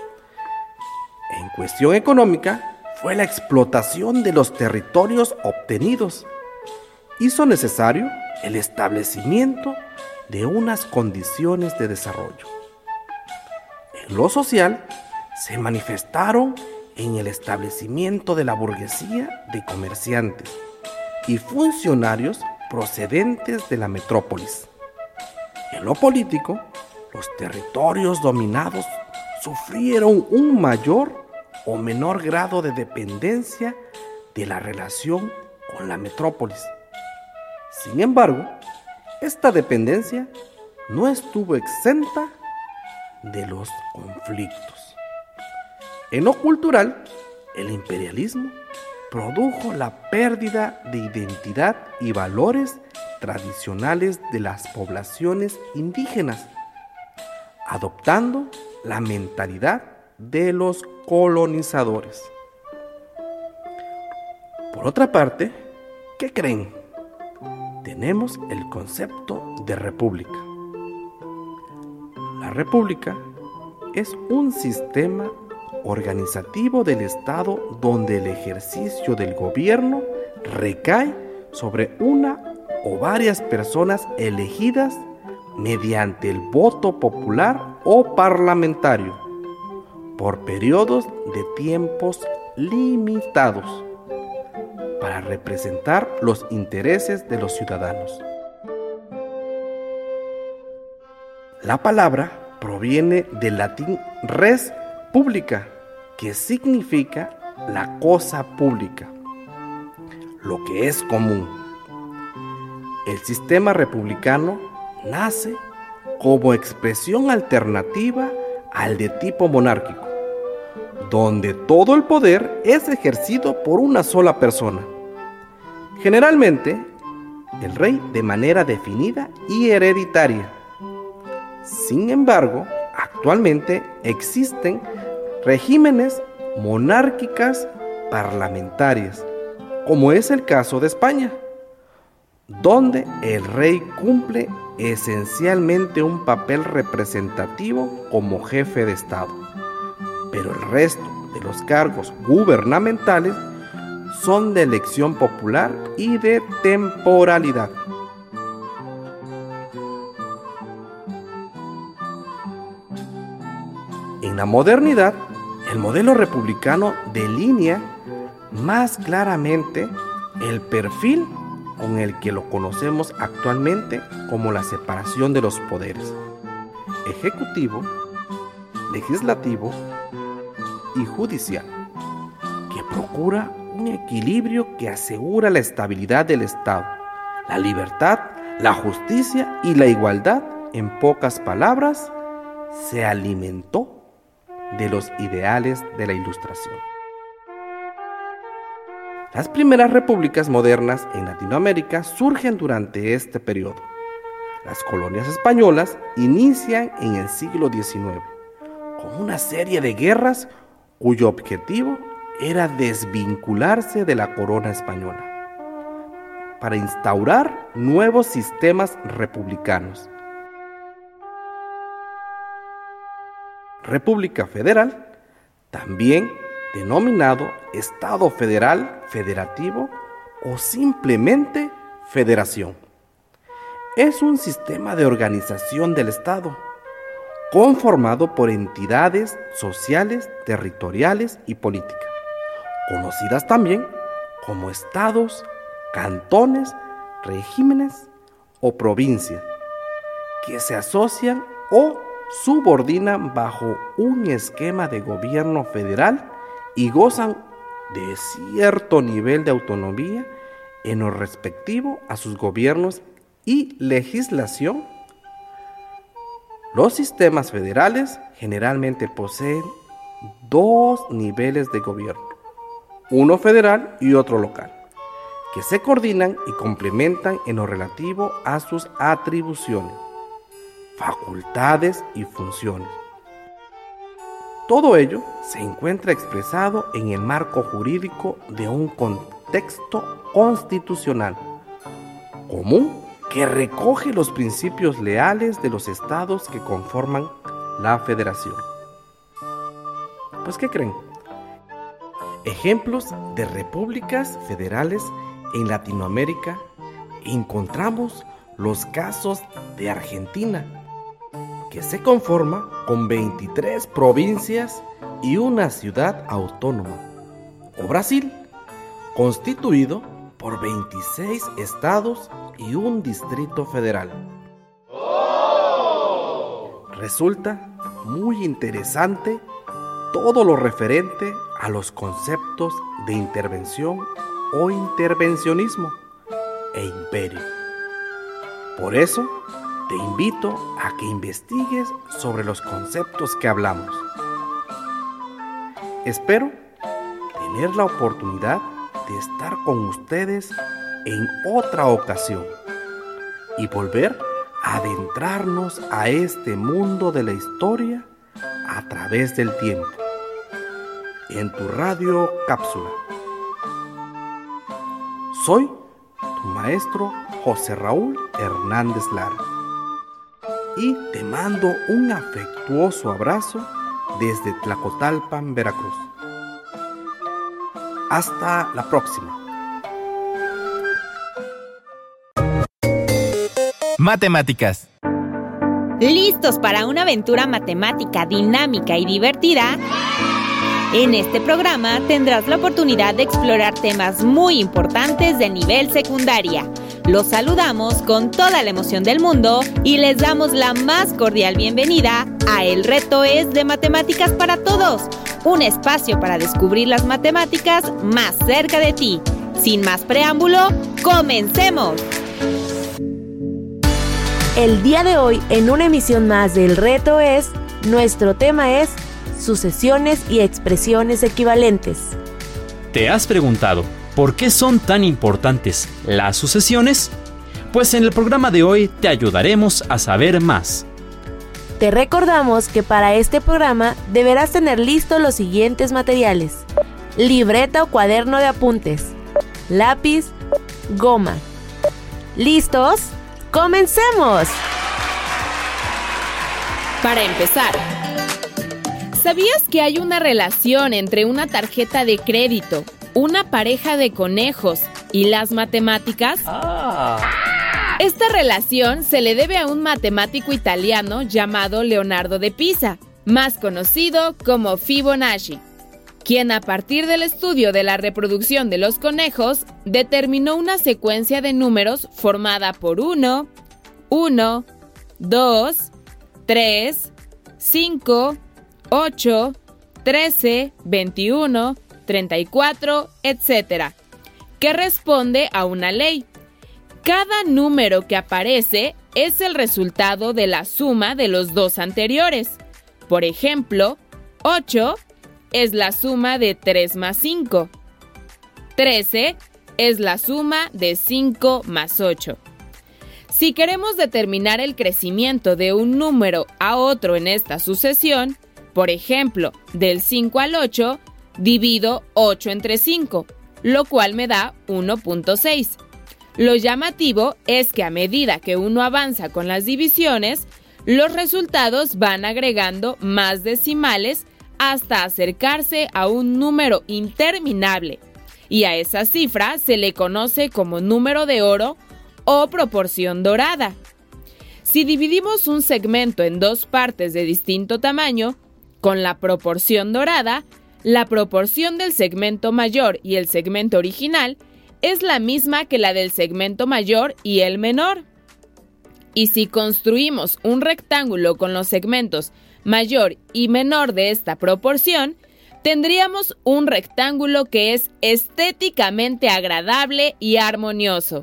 En cuestión económica, fue la explotación de los territorios obtenidos. Hizo necesario el establecimiento de unas condiciones de desarrollo. En lo social, se manifestaron en el establecimiento de la burguesía de comerciantes y funcionarios procedentes de la metrópolis. En lo político, los territorios dominados sufrieron un mayor o menor grado de dependencia de la relación con la metrópolis. Sin embargo, esta dependencia no estuvo exenta de los conflictos. En lo cultural, el imperialismo produjo la pérdida de identidad y valores tradicionales de las poblaciones indígenas, adoptando la mentalidad de los colonizadores. Por otra parte, ¿qué creen? Tenemos el concepto de república. La república es un sistema organizativo del Estado donde el ejercicio del gobierno recae sobre una o varias personas elegidas mediante el voto popular o parlamentario por periodos de tiempos limitados para representar los intereses de los ciudadanos. La palabra proviene del latín res publica, que significa la cosa pública, lo que es común. El sistema republicano nace como expresión alternativa al de tipo monárquico, donde todo el poder es ejercido por una sola persona, generalmente el rey de manera definida y hereditaria. Sin embargo, actualmente existen regímenes monárquicas parlamentarias, como es el caso de España, donde el rey cumple esencialmente un papel representativo como jefe de Estado, pero el resto de los cargos gubernamentales son de elección popular y de temporalidad. En la modernidad, el modelo republicano delinea más claramente el perfil con el que lo conocemos actualmente como la separación de los poderes: ejecutivo, legislativo y judicial, que procura un equilibrio que asegura la estabilidad del Estado, la libertad, la justicia y la igualdad. En pocas palabras, se alimentó de los ideales de la Ilustración. Las primeras repúblicas modernas en Latinoamérica surgen durante este periodo. Las colonias españolas inician en el siglo diecinueve, con una serie de guerras cuyo objetivo era desvincularse de la corona española, para instaurar nuevos sistemas republicanos. República Federal, también denominado Estado Federal, Federativo o simplemente Federación. Es un sistema de organización del Estado, conformado por entidades sociales, territoriales y políticas, conocidas también como estados, cantones, regímenes o provincias, que se asocian o subordinan bajo un esquema de gobierno federal y gozan de cierto nivel de autonomía en lo respectivo a sus gobiernos y legislación. Los sistemas federales generalmente poseen dos niveles de gobierno, uno federal y otro local, que se coordinan y complementan en lo relativo a sus atribuciones, facultades y funciones. Todo ello se encuentra expresado en el marco jurídico de un contexto constitucional común que recoge los principios leales de los estados que conforman la federación. Pues, ¿qué creen? Ejemplos de repúblicas federales en Latinoamérica encontramos los casos de Argentina, que se conforma con veintitrés provincias y una ciudad autónoma, o Brasil, constituido por veintiséis estados y un distrito federal. Resulta muy interesante todo lo referente a los conceptos de intervención o intervencionismo e imperio. Por eso, te invito a que investigues sobre los conceptos que hablamos. Espero tener la oportunidad de estar con ustedes en otra ocasión y volver a adentrarnos a este mundo de la historia a través del tiempo, en tu radio cápsula. Soy tu maestro José Raúl Hernández Lara y te mando un afectuoso abrazo desde Tlacotalpan, Veracruz. Hasta la próxima. Matemáticas. ¿Listos para una aventura matemática dinámica y divertida? En este programa tendrás la oportunidad de explorar temas muy importantes de nivel secundaria. Los saludamos con toda la emoción del mundo y les damos la más cordial bienvenida a El Reto es de Matemáticas para Todos, un espacio para descubrir las matemáticas más cerca de ti. Sin más preámbulo, ¡comencemos! El día de hoy, en una emisión más de El Reto es, nuestro tema es sucesiones y expresiones equivalentes. ¿Te has preguntado por qué son tan importantes las sucesiones? Pues en el programa de hoy te ayudaremos a saber más. Te recordamos que para este programa deberás tener listos los siguientes materiales: libreta o cuaderno de apuntes, lápiz, goma. ¿Listos? ¡Comencemos! Para empezar, ¿sabías que hay una relación entre una tarjeta de crédito, una pareja de conejos y las matemáticas? Ah. Esta relación se le debe a un matemático italiano llamado Leonardo de Pisa, más conocido como Fibonacci, quien a partir del estudio de la reproducción de los conejos determinó una secuencia de números formada por uno, uno, dos, tres, cinco, ocho, trece, veintiuno, treinta y cuatro, etcétera, que responde a una ley. Cada número que aparece es el resultado de la suma de los dos anteriores. Por ejemplo, ocho es la suma de tres más cinco. trece es la suma de cinco más ocho. Si queremos determinar el crecimiento de un número a otro en esta sucesión, por ejemplo, del cinco al ocho, divido ocho entre cinco, lo cual me da uno punto seis. Lo llamativo es que a medida que uno avanza con las divisiones, los resultados van agregando más decimales hasta acercarse a un número interminable, y a esa cifra se le conoce como número de oro o proporción dorada. Si dividimos un segmento en dos partes de distinto tamaño, con la proporción dorada, la proporción del segmento mayor y el segmento original es la misma que la del segmento mayor y el menor. Y si construimos un rectángulo con los segmentos mayor y menor de esta proporción, tendríamos un rectángulo que es estéticamente agradable y armonioso.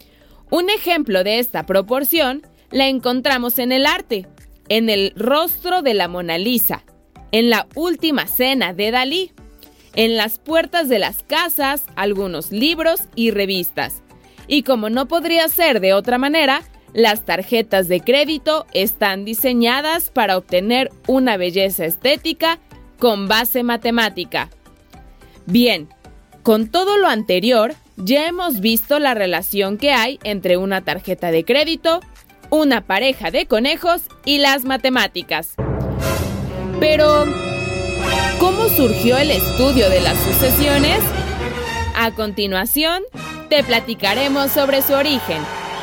Un ejemplo de esta proporción la encontramos en el arte, en el rostro de la Mona Lisa, en la Última Cena de Dalí, en las puertas de las casas, algunos libros y revistas. Y como no podría ser de otra manera, las tarjetas de crédito están diseñadas para obtener una belleza estética con base matemática. Bien, con todo lo anterior, ya hemos visto la relación que hay entre una tarjeta de crédito, una pareja de conejos y las matemáticas. Pero, ¿cómo surgió el estudio de las sucesiones? A continuación, te platicaremos sobre su origen.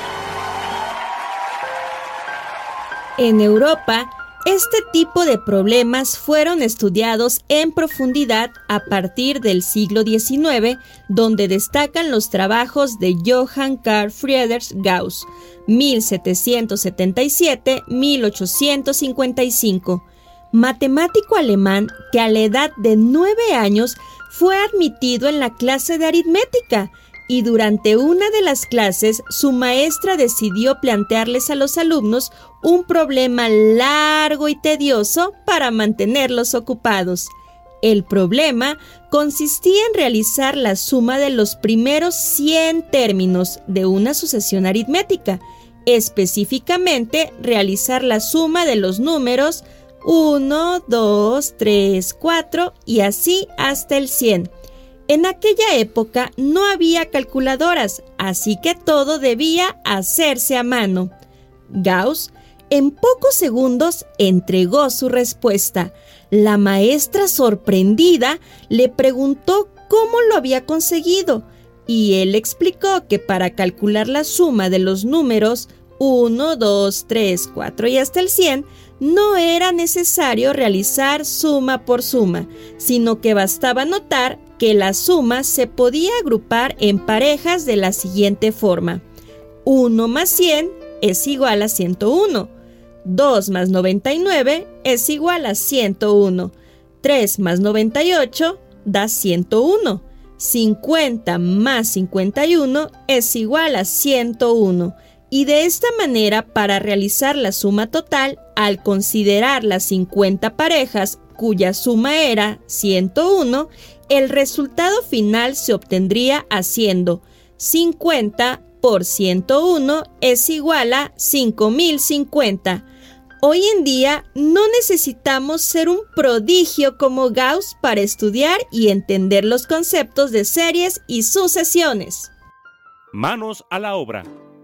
En Europa, este tipo de problemas fueron estudiados en profundidad a partir del siglo diecinueve, donde destacan los trabajos de Johann Carl Friedrich Gauss, mil setecientos setenta y siete a mil ochocientos cincuenta y cinco, matemático alemán que a la edad de nueve años fue admitido en la clase de aritmética, y durante una de las clases su maestra decidió plantearles a los alumnos un problema largo y tedioso para mantenerlos ocupados. El problema consistía en realizar la suma de los primeros cien términos de una sucesión aritmética, específicamente realizar la suma de los números uno, dos, tres, cuatro y así hasta el cien. En aquella época no había calculadoras, así que todo debía hacerse a mano. Gauss, en pocos segundos, entregó su respuesta. La maestra, sorprendida, le preguntó cómo lo había conseguido, y él explicó que para calcular la suma de los números uno, dos, tres, cuatro y hasta el cien, no era necesario realizar suma por suma, sino que bastaba notar que la suma se podía agrupar en parejas de la siguiente forma: uno más cien es igual a ciento uno, dos más noventa y nueve es igual a ciento uno, tres más noventa y ocho da ciento uno, cincuenta más cincuenta y uno es igual a ciento uno. Y de esta manera, para realizar la suma total, al considerar las cincuenta parejas cuya suma era ciento uno, el resultado final se obtendría haciendo cincuenta por ciento uno es igual a cinco mil cincuenta. Hoy en día no necesitamos ser un prodigio como Gauss para estudiar y entender los conceptos de series y sucesiones. Manos a la obra.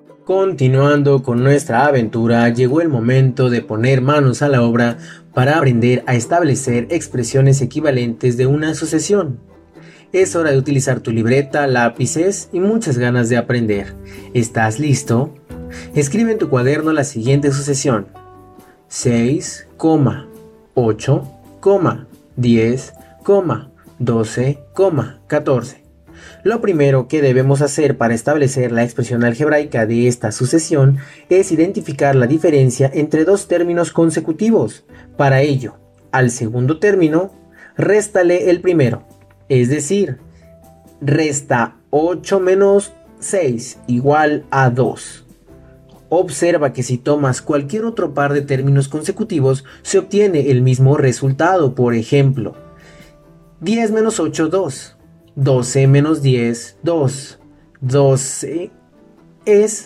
Continuando con nuestra aventura, llegó el momento de poner manos a la obra para aprender a establecer expresiones equivalentes de una sucesión. Es hora de utilizar tu libreta, lápices y muchas ganas de aprender. ¿Estás listo? Escribe en tu cuaderno la siguiente sucesión: seis, ocho, diez, doce, catorce. Lo primero que debemos hacer para establecer la expresión algebraica de esta sucesión es identificar la diferencia entre dos términos consecutivos. Para ello, al segundo término, réstale el primero, es decir, resta ocho menos seis igual a dos. Observa que si tomas cualquier otro par de términos consecutivos, se obtiene el mismo resultado. Por ejemplo, diez menos ocho, dos. doce menos diez, dos. doce es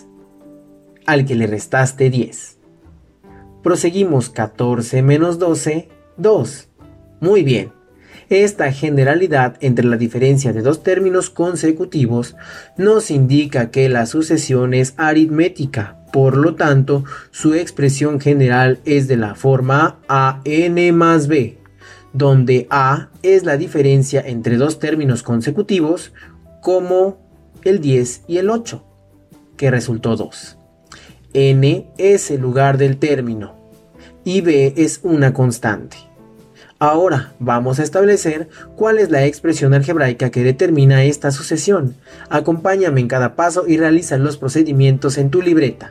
al que le restaste diez. Proseguimos, catorce menos doce, dos. Muy bien. Esta generalidad entre la diferencia de dos términos consecutivos nos indica que la sucesión es aritmética. Por lo tanto, su expresión general es de la forma a n más b, donde a es la diferencia entre dos términos consecutivos, como el diez y el ocho, que resultó dos. N es el lugar del término y b es una constante. Ahora vamos a establecer cuál es la expresión algebraica que determina esta sucesión. Acompáñame en cada paso y realiza los procedimientos en tu libreta.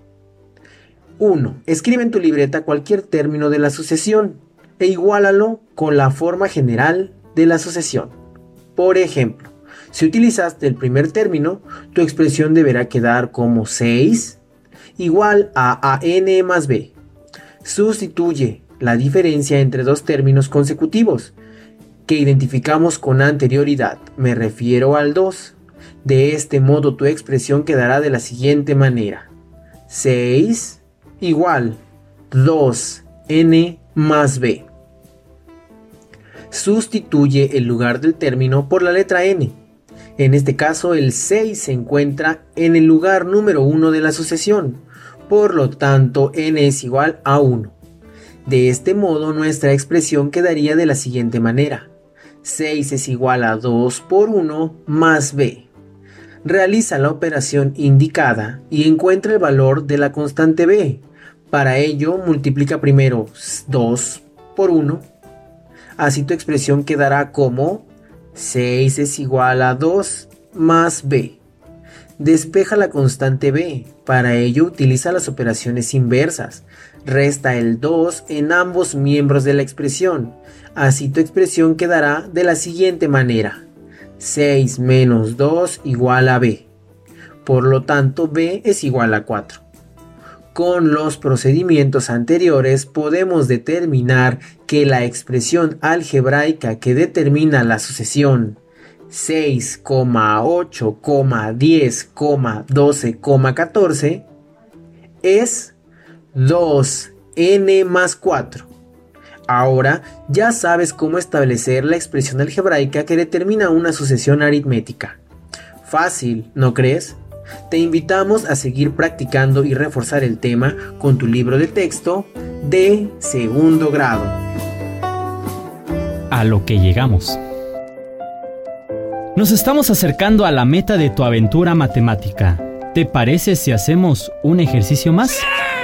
uno. Escribe en tu libreta cualquier término de la sucesión e iguálalo con la forma general de la sucesión. Por ejemplo, si utilizaste el primer término, tu expresión deberá quedar como seis igual a an más b. Sustituye la diferencia entre dos términos consecutivos que identificamos con anterioridad. Me refiero al dos. De este modo tu expresión quedará de la siguiente manera: seis igual dos n más b. sustituye el lugar del término por la letra N. En este caso, el seis se encuentra en el lugar número uno de la sucesión, por lo tanto N es igual a uno. De este modo, nuestra expresión quedaría de la siguiente manera: seis es igual a dos por uno más b. Realiza la operación indicada y encuentra el valor de la constante b. Para ello, multiplica primero dos por uno. Así tu expresión quedará como seis es igual a dos más b. Despeja la constante b. Para ello, utiliza las operaciones inversas. Resta el dos en ambos miembros de la expresión. Así tu expresión quedará de la siguiente manera: seis menos dos igual a b. Por lo tanto, b es igual a cuatro. Con los procedimientos anteriores podemos determinar que la expresión algebraica que determina la sucesión seis, ocho, diez, doce, catorce es dos ene más cuatro. Ahora ya sabes cómo establecer la expresión algebraica que determina una sucesión aritmética. Fácil, ¿no crees? Te invitamos a seguir practicando y reforzar el tema con tu libro de texto de segundo grado. A lo que llegamos. Nos estamos acercando a la meta de tu aventura matemática. ¿Te parece si hacemos un ejercicio más?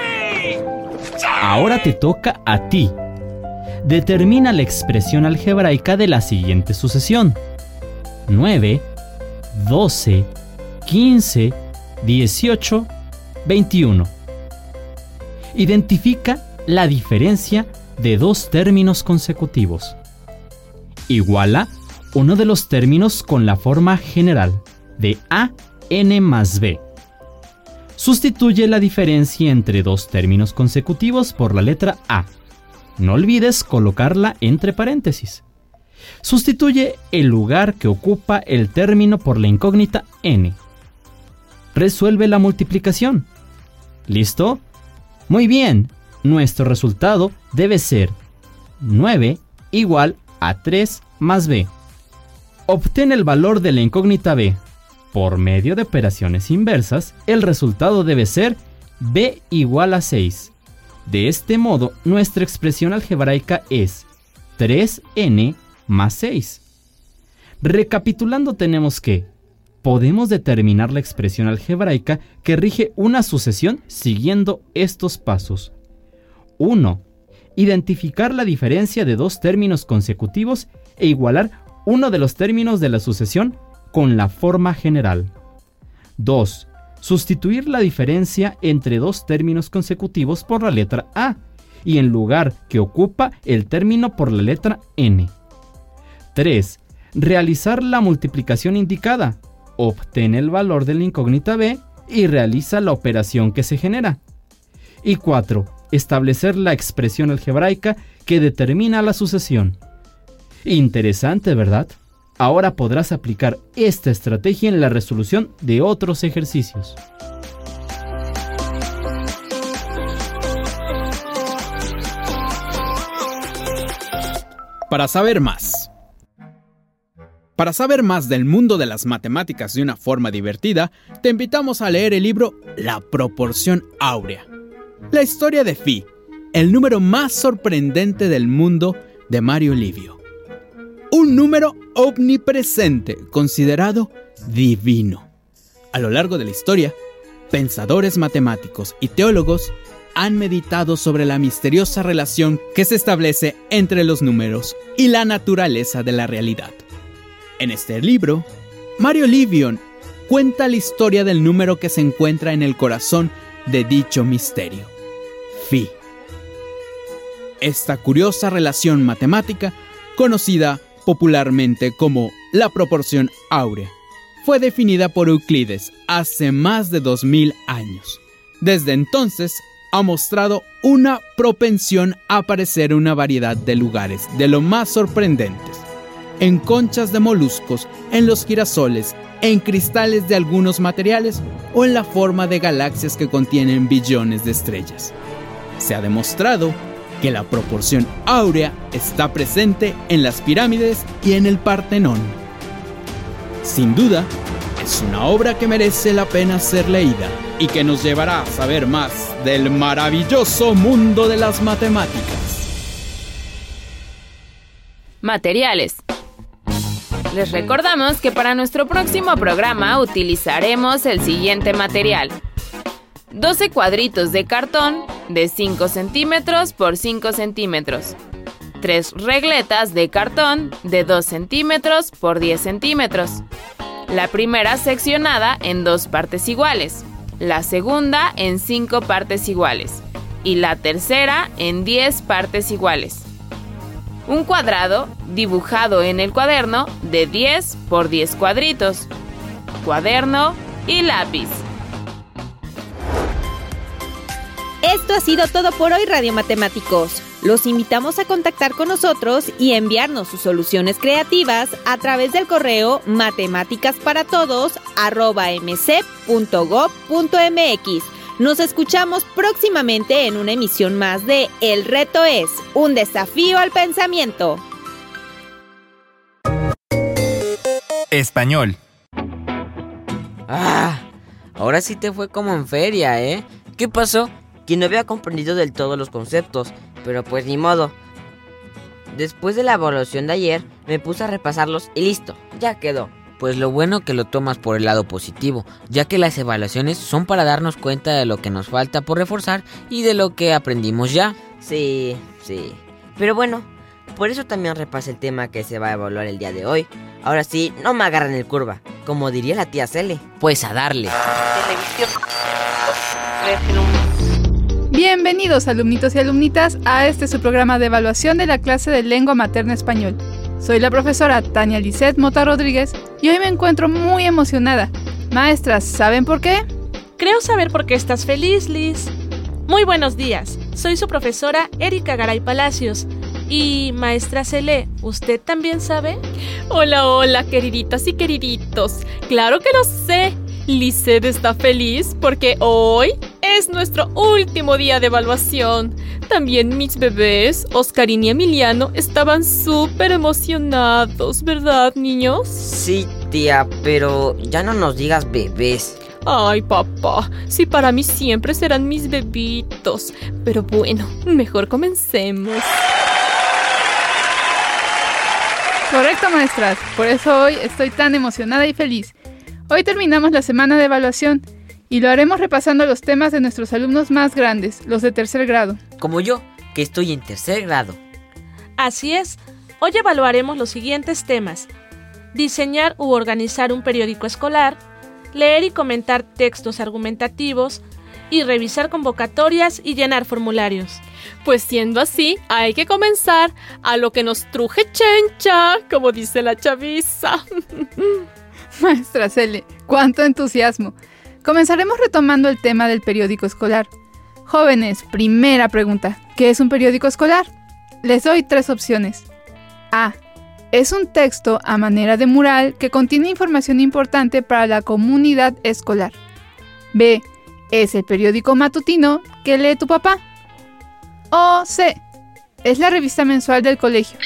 Ahora te toca a ti. Determina la expresión algebraica de la siguiente sucesión: nueve, doce, quince, dieciocho, veintiuno. Identifica la diferencia de dos términos consecutivos. Iguala uno de los términos con la forma general de a ene más b. Sustituye la diferencia entre dos términos consecutivos por la letra a. No olvides colocarla entre paréntesis. Sustituye el lugar que ocupa el término por la incógnita n. Resuelve la multiplicación. ¿Listo? Muy bien. Nuestro resultado debe ser nueve igual a tres más b. Obtén el valor de la incógnita b. Por medio de operaciones inversas, el resultado debe ser b igual a seis. De este modo, nuestra expresión algebraica es tres ene más seis. Recapitulando, tenemos que podemos determinar la expresión algebraica que rige una sucesión siguiendo estos pasos. uno. Identificar la diferencia de dos términos consecutivos e igualar uno de los términos de la sucesión con la forma general. dos. Sustituir la diferencia entre dos términos consecutivos por la letra a y en lugar que ocupa el término por la letra n. tres. Realizar la multiplicación indicada. Obtén el valor de la incógnita b y realiza la operación que se genera. Y cuatro. Establecer la expresión algebraica que determina la sucesión. Interesante, ¿verdad? Ahora podrás aplicar esta estrategia en la resolución de otros ejercicios. Para saber más. Para saber más del mundo de las matemáticas de una forma divertida, te invitamos a leer el libro La proporción áurea. La historia de Phi, el número más sorprendente del mundo, de Mario Livio. Un número omnipresente, considerado divino. A lo largo de la historia, pensadores matemáticos y teólogos han meditado sobre la misteriosa relación que se establece entre los números y la naturaleza de la realidad. En este libro, Mario Livio cuenta la historia del número que se encuentra en el corazón de dicho misterio, Phi. Esta curiosa relación matemática, conocida popularmente como la proporción áurea, fue definida por Euclides hace más de dos mil años. Desde entonces, ha mostrado una propensión a aparecer en una variedad de lugares de lo más sorprendentes, en conchas de moluscos, en los girasoles, en cristales de algunos materiales o en la forma de galaxias que contienen billones de estrellas. Se ha demostrado que la proporción áurea está presente en las pirámides y en el Partenón. Sin duda, es una obra que merece la pena ser leída y que nos llevará a saber más del maravilloso mundo de las matemáticas. Materiales. Les recordamos que para nuestro próximo programa utilizaremos el siguiente material: doce cuadritos de cartón de cinco centímetros por cinco centímetros, tres regletas de cartón de dos centímetros por diez centímetros, la primera seccionada en dos partes iguales, la segunda en cinco partes iguales y la tercera en diez partes iguales. Un cuadrado dibujado en el cuaderno de diez por diez cuadritos, cuaderno y lápiz. Esto ha sido todo por hoy, Radio Matemáticos. Los invitamos a contactar con nosotros y enviarnos sus soluciones creativas a través del correo matemáticasparatodos arroba m c punto gob punto m x. Nos escuchamos próximamente en una emisión más de El Reto es un desafío al pensamiento. Español. Ah, ahora sí te fue como en feria, ¿eh? ¿Qué pasó? Que no había comprendido del todo los conceptos, pero pues ni modo. Después de la evaluación de ayer, me puse a repasarlos y listo, ya quedó. Pues lo bueno que lo tomas por el lado positivo, ya que las evaluaciones son para darnos cuenta de lo que nos falta por reforzar y de lo que aprendimos ya. Sí, sí. Pero bueno, por eso también repasé el tema que se va a evaluar el día de hoy. Ahora sí, no me agarran el curva, como diría la tía Cele. Pues a darle. Bienvenidos, alumnitos y alumnitas, a este su programa de evaluación de la clase de lengua materna español. Soy la profesora Tania Lisset Mota Rodríguez y hoy me encuentro muy emocionada. Maestras, ¿saben por qué? Creo saber por qué estás feliz, Liz. Muy buenos días, soy su profesora Erika Garay Palacios. Y, maestra Cele, ¿usted también sabe? Hola, hola, queriditas y queriditos. Claro que lo sé. Lisset está feliz porque hoy es nuestro último día de evaluación. También mis bebés, Oscarín y Emiliano, estaban súper emocionados, ¿verdad, niños? Sí, tía, pero ya no nos digas bebés. Ay, papá, sí, para mí siempre serán mis bebitos. Pero bueno, mejor comencemos. Correcto, maestras. Por eso hoy estoy tan emocionada y feliz. Hoy terminamos la semana de evaluación y lo haremos repasando los temas de nuestros alumnos más grandes, los de tercer grado. Como yo, que estoy en tercer grado. Así es. Hoy evaluaremos los siguientes temas: diseñar u organizar un periódico escolar, leer y comentar textos argumentativos y revisar convocatorias y llenar formularios. Pues siendo así, hay que comenzar a lo que nos truje chencha, como dice la chaviza. Maestra Cele, cuánto entusiasmo. Comenzaremos retomando el tema del periódico escolar. Jóvenes, primera pregunta, ¿qué es un periódico escolar? Les doy tres opciones. A. Es un texto a manera de mural que contiene información importante para la comunidad escolar. B. Es el periódico matutino que lee tu papá. O C. Es la revista mensual del colegio.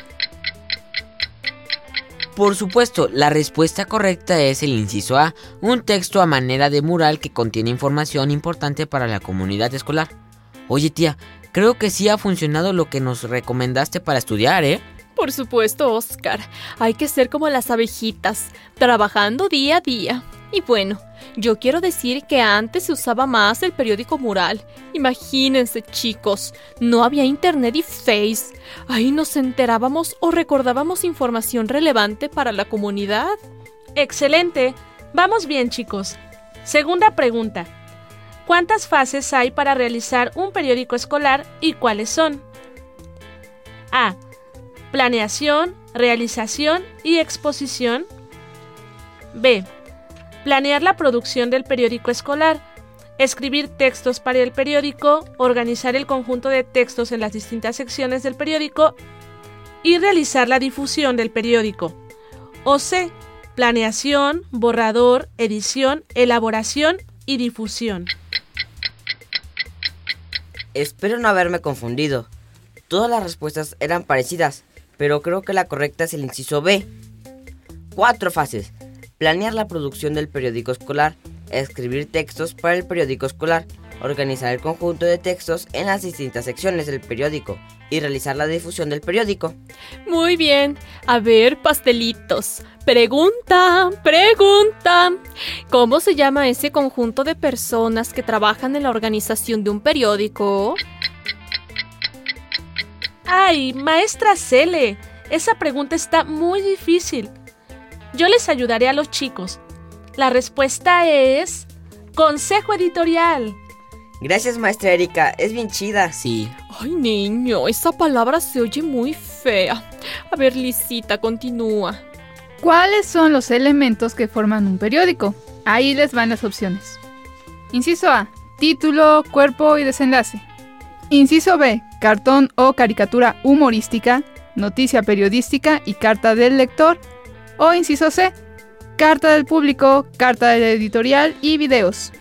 Por supuesto, la respuesta correcta es el inciso A, un texto a manera de mural que contiene información importante para la comunidad escolar. Oye, tía, creo que sí ha funcionado lo que nos recomendaste para estudiar, ¿eh? Por supuesto, Oscar. Hay que ser como las abejitas, trabajando día a día. Y bueno, yo quiero decir que antes se usaba más el periódico mural. Imagínense, chicos, no había internet y Face. Ahí nos enterábamos o recordábamos información relevante para la comunidad. Excelente. Vamos bien, chicos. Segunda pregunta. ¿Cuántas fases hay para realizar un periódico escolar y cuáles son? A. Planeación, realización y exposición. B. Planear la producción del periódico escolar, escribir textos para el periódico, organizar el conjunto de textos en las distintas secciones del periódico y realizar la difusión del periódico. O C. Planeación, borrador, edición, elaboración y difusión. Espero no haberme confundido. Todas las respuestas eran parecidas, pero creo que la correcta es el inciso B. Cuatro fases. Planear la producción del periódico escolar, escribir textos para el periódico escolar, organizar el conjunto de textos en las distintas secciones del periódico y realizar la difusión del periódico. Muy bien. A ver, pastelitos. Pregunta, pregunta. ¿Cómo se llama ese conjunto de personas que trabajan en la organización de un periódico? ¡Ay, maestra Cele! Esa pregunta está muy difícil. Yo les ayudaré a los chicos. La respuesta es... Consejo Editorial. Gracias, maestra Erika. Es bien chida. Sí. Ay, niño, esa palabra se oye muy fea. A ver, Lisita, continúa. ¿Cuáles son los elementos que forman un periódico? Ahí les van las opciones. Inciso A, título, cuerpo y desenlace. Inciso B, cartón o caricatura humorística, noticia periodística y carta del lector. O inciso C, carta del público, carta del editorial y videos.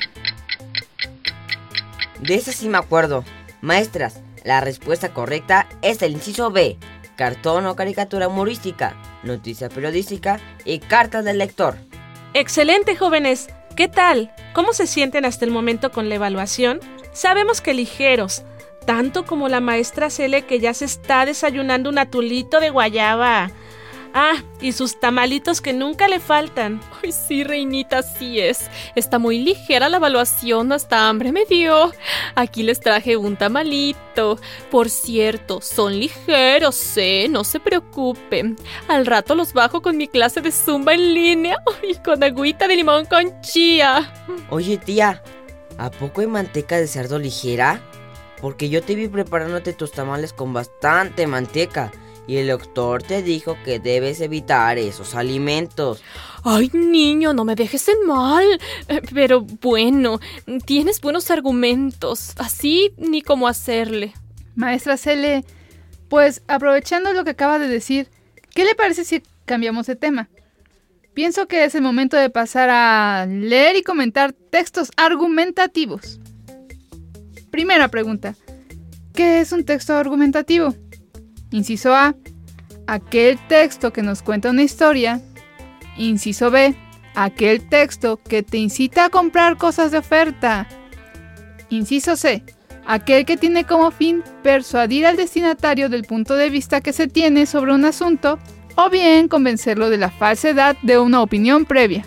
De eso sí me acuerdo. Maestras, la respuesta correcta es el inciso B, cartón o caricatura humorística, noticia periodística y carta del lector. Excelente, jóvenes. ¿Qué tal? ¿Cómo se sienten hasta el momento con la evaluación? Sabemos que ligeros, tanto como la maestra Cele, que ya se está desayunando un atolito de guayaba. Ah, y sus tamalitos que nunca le faltan. Ay, sí, reinita, así es. Está muy ligera la evaluación, hasta hambre me dio. Aquí les traje un tamalito. Por cierto, son ligeros, ¿eh? No se preocupen. Al rato los bajo con mi clase de zumba en línea y con agüita de limón con chía. Oye, tía, ¿a poco hay manteca de cerdo ligera? Porque yo te vi preparándote tus tamales con bastante manteca. Y el doctor te dijo que debes evitar esos alimentos. Ay, niño, no me dejes en mal. Eh, pero bueno, tienes buenos argumentos. Así ni cómo hacerle. Maestra Cele, pues aprovechando lo que acaba de decir, ¿qué le parece si cambiamos de tema? Pienso que es el momento de pasar a leer y comentar textos argumentativos. Primera pregunta. ¿Qué es un texto argumentativo? Inciso A, aquel texto que nos cuenta una historia. Inciso B, aquel texto que te incita a comprar cosas de oferta. Inciso C, aquel que tiene como fin persuadir al destinatario del punto de vista que se tiene sobre un asunto, o bien convencerlo de la falsedad de una opinión previa.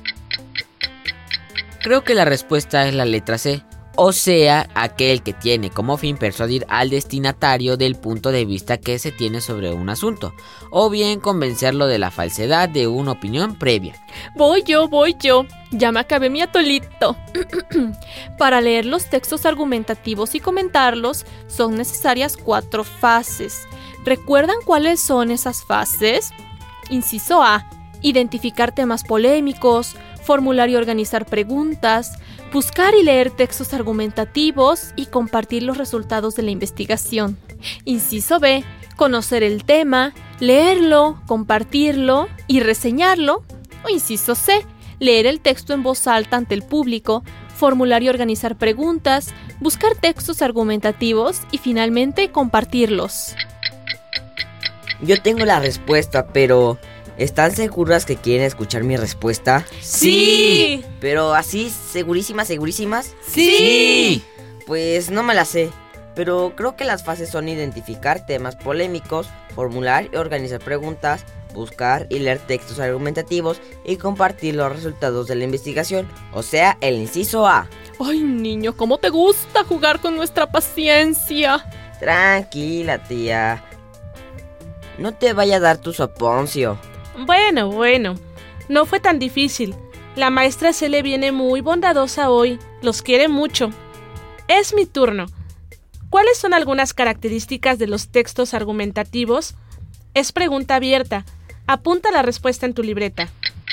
Creo que la respuesta es la letra C. O sea, aquel que tiene como fin persuadir al destinatario del punto de vista que se tiene sobre un asunto, o bien convencerlo de la falsedad de una opinión previa. Voy yo, voy yo. Ya me acabé mi atolito. Para leer los textos argumentativos y comentarlos, son necesarias cuatro fases. ¿Recuerdan cuáles son esas fases? Inciso A, identificar temas polémicos, formular y organizar preguntas, buscar y leer textos argumentativos y compartir los resultados de la investigación. Inciso B, conocer el tema, leerlo, compartirlo y reseñarlo. O inciso C, leer el texto en voz alta ante el público, formular y organizar preguntas, buscar textos argumentativos y finalmente compartirlos. Yo tengo la respuesta, pero... ¿están seguras que quieren escuchar mi respuesta? ¡Sí! ¿Pero así, segurísimas, segurísimas? ¡Sí! Pues no me la sé, pero creo que las fases son identificar temas polémicos, formular y organizar preguntas, buscar y leer textos argumentativos y compartir los resultados de la investigación, o sea, el inciso A. Ay, niño, ¿cómo te gusta jugar con nuestra paciencia? Tranquila, tía. No te vaya a dar tu soponcio. Bueno, bueno, no fue tan difícil. La maestra Cele viene muy bondadosa hoy, los quiere mucho. Es mi turno. ¿Cuáles son algunas características de los textos argumentativos? Es pregunta abierta. Apunta la respuesta en tu libreta.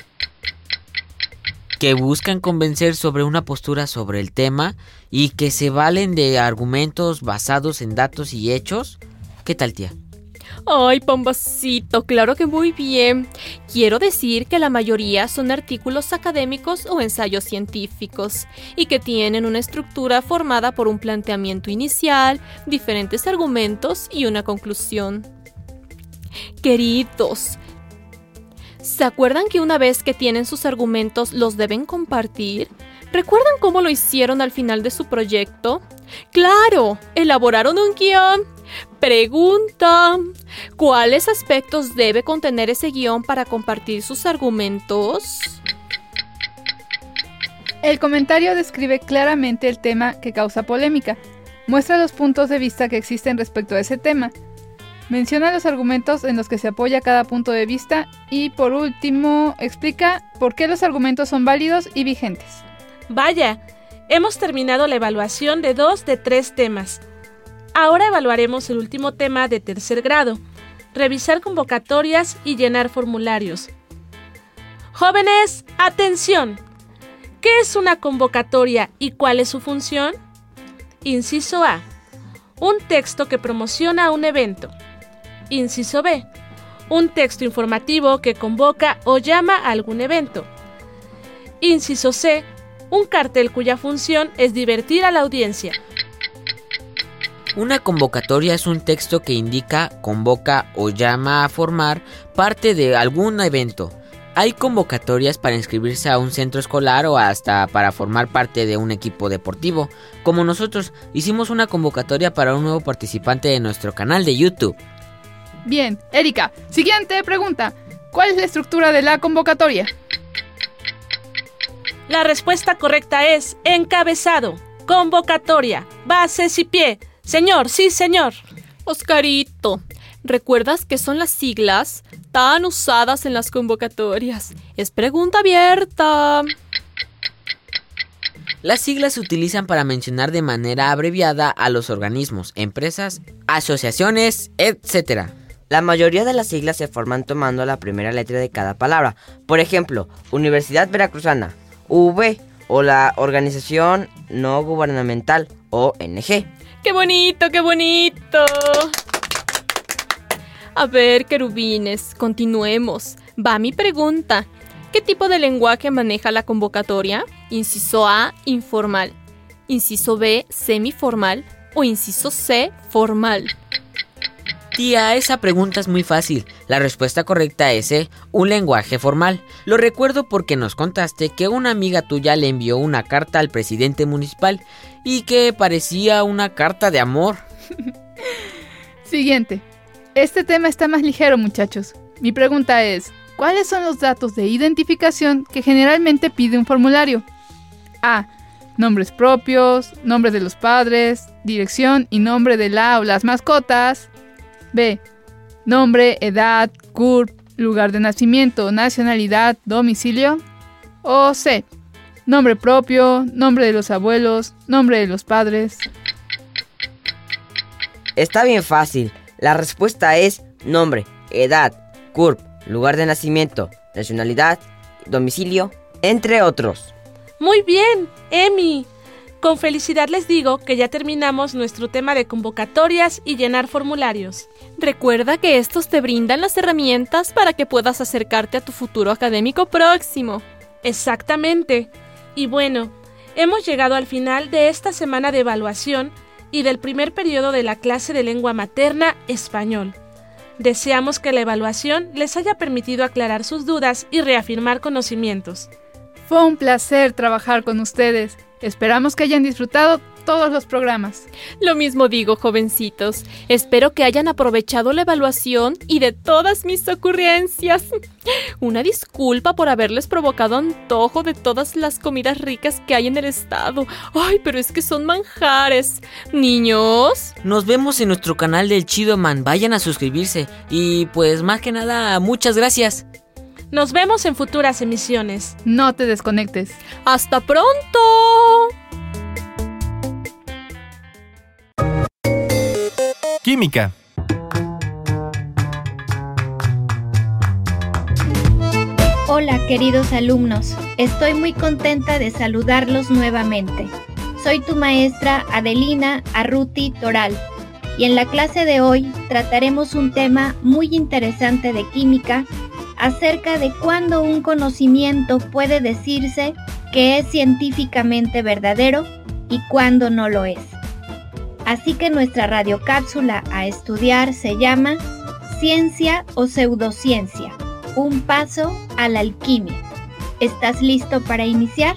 Que buscan convencer sobre una postura sobre el tema y que se valen de argumentos basados en datos y hechos. ¿Qué tal, tía? Ay, Pambacito, claro que muy bien. Quiero decir que la mayoría son artículos académicos o ensayos científicos y que tienen una estructura formada por un planteamiento inicial, diferentes argumentos y una conclusión. Queridos, ¿se acuerdan que una vez que tienen sus argumentos los deben compartir? ¿Recuerdan cómo lo hicieron al final de su proyecto? ¡Claro! Elaboraron un guión. Pregunta: ¿cuáles aspectos debe contener ese guión para compartir sus argumentos? El comentario describe claramente el tema que causa polémica. Muestra los puntos de vista que existen respecto a ese tema. Menciona los argumentos en los que se apoya cada punto de vista y, por último, explica por qué los argumentos son válidos y vigentes. Vaya, hemos terminado la evaluación de dos de tres temas. Ahora evaluaremos el último tema de tercer grado, revisar convocatorias y llenar formularios. Jóvenes, atención. ¿Qué es una convocatoria y cuál es su función? Inciso A. Un texto que promociona un evento. Inciso B. Un texto informativo que convoca o llama a algún evento. Inciso C. Un cartel cuya función es divertir a la audiencia. Una convocatoria es un texto que indica, convoca o llama a formar parte de algún evento. Hay convocatorias para inscribirse a un centro escolar o hasta para formar parte de un equipo deportivo. Como nosotros hicimos una convocatoria para un nuevo participante de nuestro canal de YouTube. Bien, Erika, siguiente pregunta. ¿Cuál es la estructura de la convocatoria? La respuesta correcta es encabezado, convocatoria, bases y pie. Señor, sí, señor. Oscarito, ¿recuerdas qué son las siglas tan usadas en las convocatorias? Es pregunta abierta. Las siglas se utilizan para mencionar de manera abreviada a los organismos, empresas, asociaciones, etcétera. La mayoría de las siglas se forman tomando la primera letra de cada palabra. Por ejemplo, Universidad Veracruzana, U V, o la Organización No Gubernamental, O N G. ¡Qué bonito, qué bonito! A ver, querubines, continuemos. Va mi pregunta. ¿Qué tipo de lenguaje maneja la convocatoria? Inciso A, informal. Inciso B, semiformal. O inciso C, formal. Tía, esa pregunta es muy fácil. La respuesta correcta es C, un lenguaje formal. Lo recuerdo porque nos contaste que una amiga tuya le envió una carta al presidente municipal y que parecía una carta de amor. Siguiente. Este tema está más ligero, muchachos. Mi pregunta es, ¿cuáles son los datos de identificación que generalmente pide un formulario? A. Nombres propios, nombres de los padres, dirección y nombre de la o las mascotas. B. Nombre, edad, C U R P, lugar de nacimiento, nacionalidad, domicilio. O C. Nombre propio, nombre de los abuelos, nombre de los padres. Está bien fácil. La respuesta es nombre, edad, C U R P, lugar de nacimiento, nacionalidad, domicilio, entre otros. Muy bien, Emi. Con felicidad les digo que ya terminamos nuestro tema de convocatorias y llenar formularios. Recuerda que estos te brindan las herramientas para que puedas acercarte a tu futuro académico próximo. Exactamente. Y bueno, hemos llegado al final de esta semana de evaluación y del primer periodo de la clase de lengua materna español. Deseamos que la evaluación les haya permitido aclarar sus dudas y reafirmar conocimientos. Fue un placer trabajar con ustedes. Esperamos que hayan disfrutado todos los programas. Lo mismo digo, jovencitos. Espero que hayan aprovechado la evaluación y de todas mis ocurrencias. Una disculpa por haberles provocado antojo de todas las comidas ricas que hay en el estado. Ay, pero es que son manjares. Niños, nos vemos en nuestro canal del Chido Man. Vayan a suscribirse. Y pues más que nada, muchas gracias. Nos vemos en futuras emisiones. No te desconectes. ¡Hasta pronto! Química. Hola, queridos alumnos. Estoy muy contenta de saludarlos nuevamente. Soy tu maestra Adelina Arruti Toral. y en la clase de hoy trataremos un tema muy interesante de química acerca de cuándo un conocimiento puede decirse que es científicamente verdadero y cuándo no lo es. Así que nuestra radiocápsula a estudiar se llama Ciencia o Pseudociencia, un paso a la alquimia. ¿Estás listo para iniciar?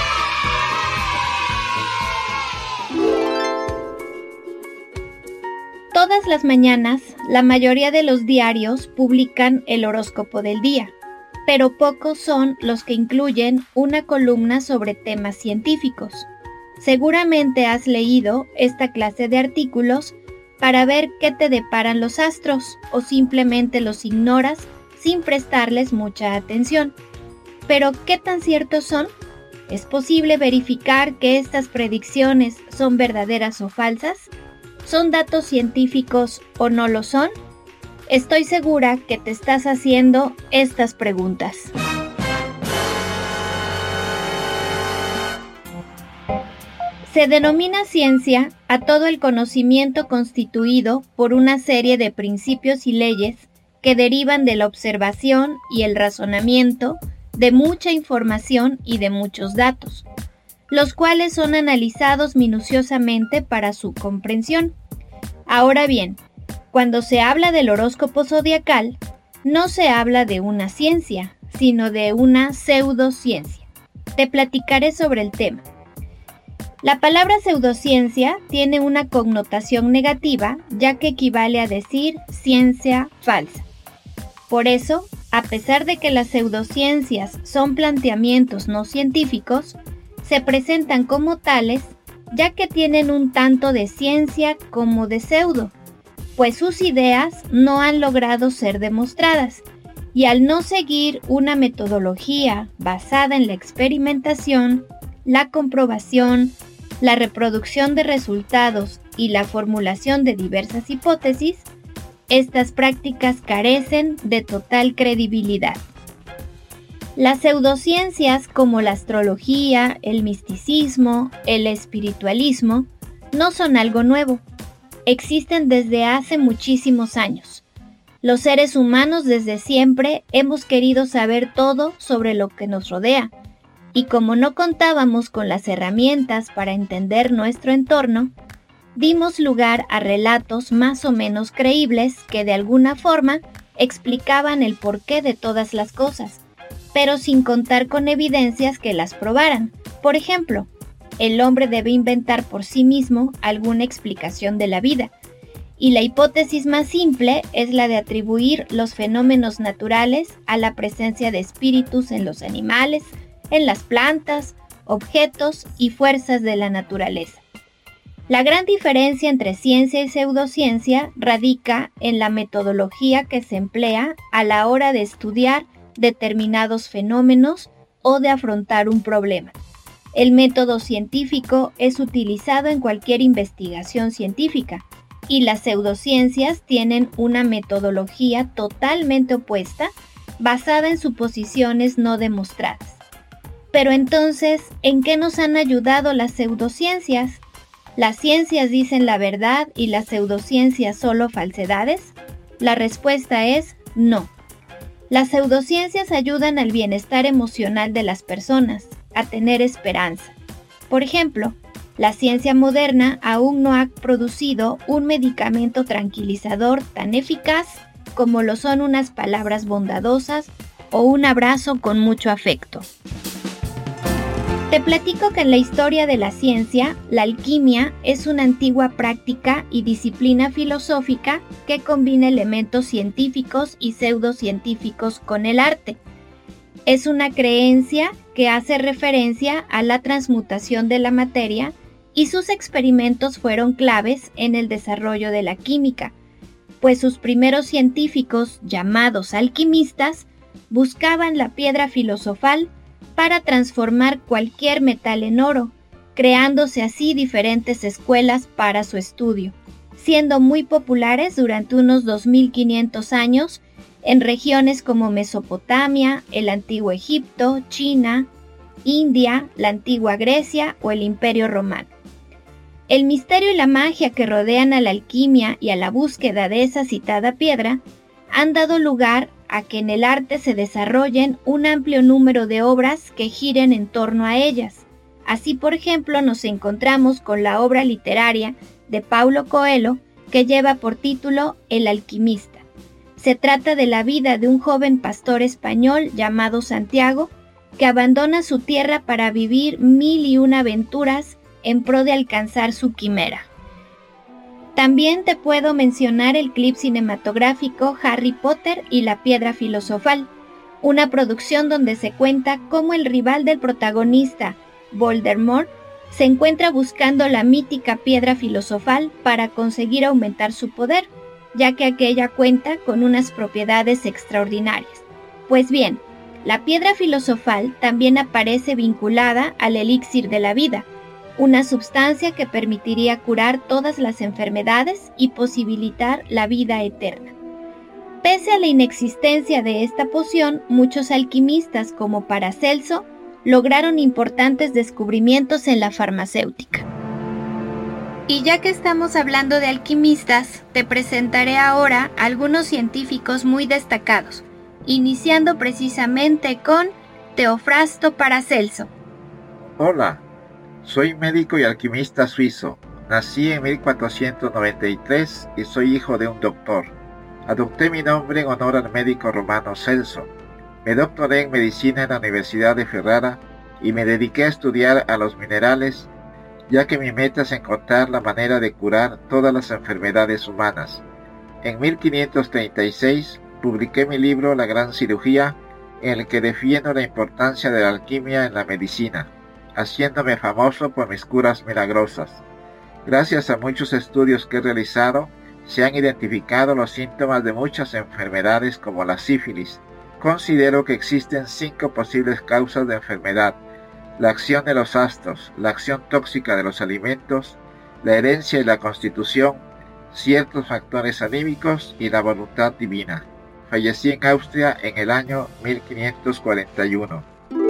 Todas las mañanas, la mayoría de los diarios publican el horóscopo del día, pero pocos son los que incluyen una columna sobre temas científicos. Seguramente has leído esta clase de artículos para ver qué te deparan los astros o simplemente los ignoras sin prestarles mucha atención. Pero, ¿qué tan ciertos son? ¿Es posible verificar que estas predicciones son verdaderas o falsas? ¿Son datos científicos o no lo son? Estoy segura que te estás haciendo estas preguntas. Se denomina ciencia a todo el conocimiento constituido por una serie de principios y leyes que derivan de la observación y el razonamiento de mucha información y de muchos datos, los cuales son analizados minuciosamente para su comprensión. Ahora bien, cuando se habla del horóscopo zodiacal, no se habla de una ciencia, sino de una pseudociencia. Te platicaré sobre el tema. La palabra pseudociencia tiene una connotación negativa, ya que equivale a decir ciencia falsa. Por eso, a pesar de que las pseudociencias son planteamientos no científicos, se presentan como tales, ya que tienen un tanto de ciencia como de pseudo, pues sus ideas no han logrado ser demostradas, y al no seguir una metodología basada en la experimentación, la comprobación, la reproducción de resultados y la formulación de diversas hipótesis, estas prácticas carecen de total credibilidad. Las pseudociencias como la astrología, el misticismo, el espiritualismo, no son algo nuevo. Existen desde hace muchísimos años. Los seres humanos desde siempre hemos querido saber todo sobre lo que nos rodea, y como no contábamos con las herramientas para entender nuestro entorno, dimos lugar a relatos más o menos creíbles que de alguna forma explicaban el porqué de todas las cosas, pero sin contar con evidencias que las probaran. Por ejemplo, el hombre debe inventar por sí mismo alguna explicación de la vida, y la hipótesis más simple es la de atribuir los fenómenos naturales a la presencia de espíritus en los animales, en las plantas, objetos y fuerzas de la naturaleza. La gran diferencia entre ciencia y pseudociencia radica en la metodología que se emplea a la hora de estudiar determinados fenómenos o de afrontar un problema. El método científico es utilizado en cualquier investigación científica, y las pseudociencias tienen una metodología totalmente opuesta, basada en suposiciones no demostradas. Pero entonces, ¿en qué nos han ayudado las pseudociencias? ¿Las ciencias dicen la verdad y las pseudociencias solo falsedades? La respuesta es no. Las pseudociencias ayudan al bienestar emocional de las personas, a tener esperanza. Por ejemplo, la ciencia moderna aún no ha producido un medicamento tranquilizador tan eficaz como lo son unas palabras bondadosas o un abrazo con mucho afecto. Te platico que en la historia de la ciencia, la alquimia es una antigua práctica y disciplina filosófica que combina elementos científicos y pseudocientíficos con el arte. Es una creencia que hace referencia a la transmutación de la materia, y sus experimentos fueron claves en el desarrollo de la química, pues sus primeros científicos, llamados alquimistas, buscaban la piedra filosofal para transformar cualquier metal en oro, creándose así diferentes escuelas para su estudio, siendo muy populares durante unos dos mil quinientos años en regiones como Mesopotamia, el antiguo Egipto, China, India, la antigua Grecia o el Imperio Romano. El misterio y la magia que rodean a la alquimia y a la búsqueda de esa citada piedra han dado lugar a que en el arte se desarrollen un amplio número de obras que giren en torno a ellas. Así, por ejemplo, nos encontramos con la obra literaria de Paulo Coelho que lleva por título El alquimista. Se trata de la vida de un joven pastor español llamado Santiago que abandona su tierra para vivir mil y una aventuras en pro de alcanzar su quimera. También te puedo mencionar el clip cinematográfico Harry Potter y la Piedra Filosofal, una producción donde se cuenta cómo el rival del protagonista, Voldemort, se encuentra buscando la mítica Piedra Filosofal para conseguir aumentar su poder, ya que aquella cuenta con unas propiedades extraordinarias. Pues bien, la Piedra Filosofal también aparece vinculada al elixir de la vida, una sustancia que permitiría curar todas las enfermedades y posibilitar la vida eterna. Pese a la inexistencia de esta poción, muchos alquimistas como Paracelso lograron importantes descubrimientos en la farmacéutica. Y ya que estamos hablando de alquimistas, te presentaré ahora algunos científicos muy destacados, iniciando precisamente con Teofrasto Paracelso. Hola. Soy médico y alquimista suizo. Nací en mil cuatrocientos noventa y tres y soy hijo de un doctor. Adopté mi nombre en honor al médico romano Celso. Me doctoré en medicina en la Universidad de Ferrara y me dediqué a estudiar a los minerales, ya que mi meta es encontrar la manera de curar todas las enfermedades humanas. En mil quinientos treinta y seis publiqué mi libro La Gran Cirugía, en el que defiendo la importancia de la alquimia en la medicina, haciéndome famoso por mis curas milagrosas. Gracias a muchos estudios que he realizado, se han identificado los síntomas de muchas enfermedades como la sífilis. Considero que existen cinco posibles causas de enfermedad: la acción de los astros, la acción tóxica de los alimentos, la herencia y la constitución, ciertos factores anímicos y la voluntad divina. Fallecí en Austria en el año mil quinientos cuarenta y uno.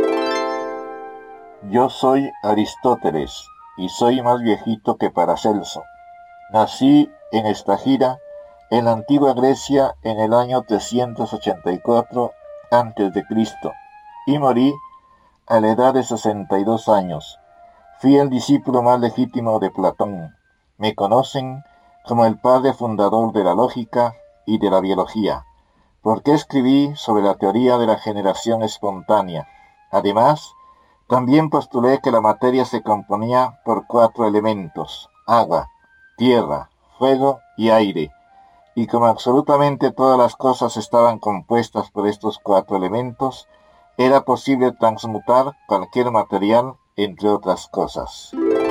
Yo soy Aristóteles y soy más viejito que Paracelso. Nací en Estagira, en la antigua Grecia, en el año trescientos ochenta y cuatro antes de Cristo y morí a la edad de sesenta y dos años. Fui el discípulo más legítimo de Platón. Me conocen como el padre fundador de la lógica y de la biología, porque escribí sobre la teoría de la generación espontánea. Además, también postulé que la materia se componía por cuatro elementos: agua, tierra, fuego y aire, y como absolutamente todas las cosas estaban compuestas por estos cuatro elementos, era posible transmutar cualquier material, entre otras cosas.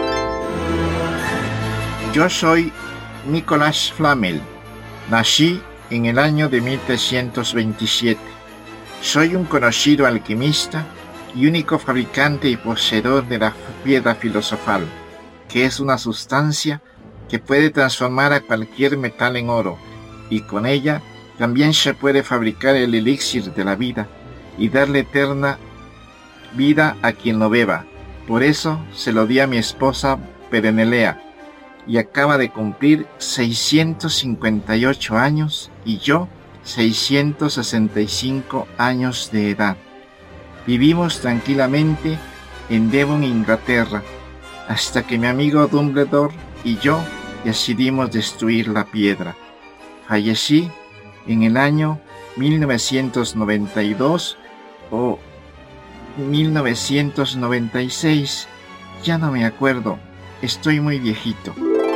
Yo soy Nicolás Flamel. Nací en el año de mil trescientos veintisiete. Soy un conocido alquimista y único fabricante y poseedor de la piedra filosofal, que es una sustancia que puede transformar a cualquier metal en oro, y con ella también se puede fabricar el elixir de la vida y darle eterna vida a quien lo beba. Por eso se lo di a mi esposa Perenelea, y acaba de cumplir seiscientos cincuenta y ocho años y yo seiscientos sesenta y cinco años de edad. Vivimos tranquilamente en Devon, Inglaterra, hasta que mi amigo Dumbledore y yo decidimos destruir la piedra. Fallecí en el año mil novecientos noventa y dos o mil novecientos noventa y seis, ya no me acuerdo, estoy muy viejito.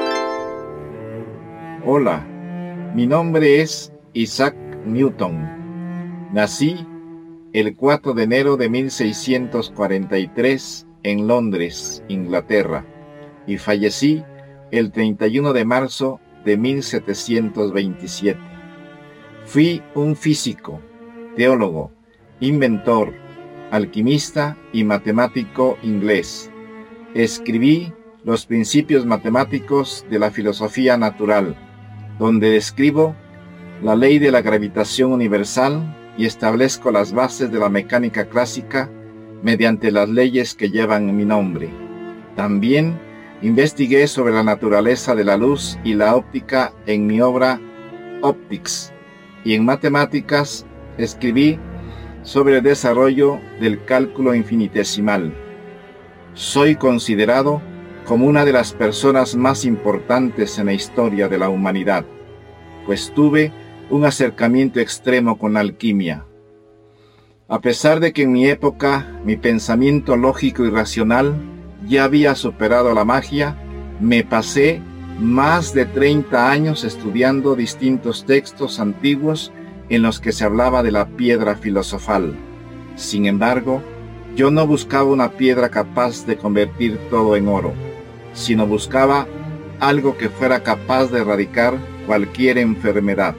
Hola, mi nombre es Isaac Newton. Nací el cuatro de enero de mil seiscientos cuarenta y tres en Londres, Inglaterra, y fallecí el treinta y uno de marzo de mil setecientos veintisiete. Fui un físico, teólogo, inventor, alquimista y matemático inglés. Escribí los principios matemáticos de la filosofía natural, donde describo la ley de la gravitación universal y establezco las bases de la mecánica clásica mediante las leyes que llevan mi nombre. También Investigué sobre la naturaleza de la luz y la óptica en mi obra Optics, y en matemáticas escribí sobre el desarrollo del cálculo infinitesimal. Soy considerado como una de las personas más importantes en la historia de la humanidad, pues tuve un acercamiento extremo con la alquimia. A pesar de que en mi época mi pensamiento lógico y racional ya había superado la magia, me pasé más de treinta años estudiando distintos textos antiguos en los que se hablaba de la piedra filosofal. Sin embargo, yo no buscaba una piedra capaz de convertir todo en oro, sino buscaba algo que fuera capaz de erradicar cualquier enfermedad.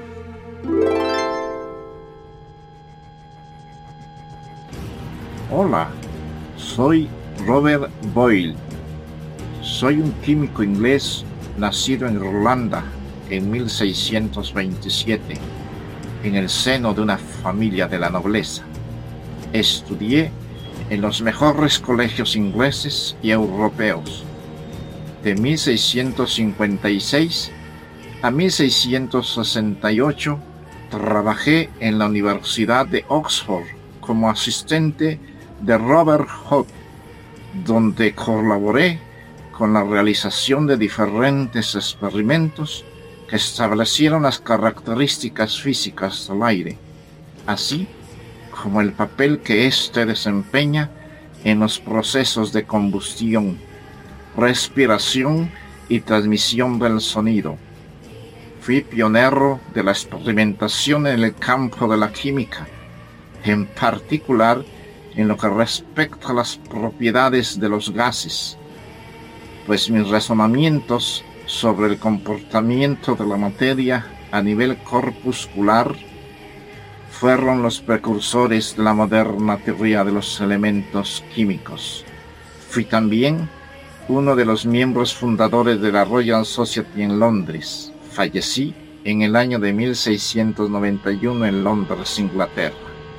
Hola, soy Robert Boyle. Soy un químico inglés nacido en Irlanda en mil seiscientos veintisiete, en el seno de una familia de la nobleza. Estudié en los mejores colegios ingleses y europeos. De mil seiscientos cincuenta y seis a mil seiscientos sesenta y ocho trabajé en la Universidad de Oxford como asistente de Robert Hooke, donde colaboré con la realización de diferentes experimentos que establecieron las características físicas del aire, así como el papel que éste desempeña en los procesos de combustión, respiración y transmisión del sonido. Fui pionero de la experimentación en el campo de la química, en particular en lo que respecta a las propiedades de los gases, pues mis razonamientos sobre el comportamiento de la materia a nivel corpuscular fueron los precursores de la moderna teoría de los elementos químicos. Fui también uno de los miembros fundadores de la Royal Society en Londres. Fallecí en el año de mil seiscientos noventa y uno en Londres, Inglaterra.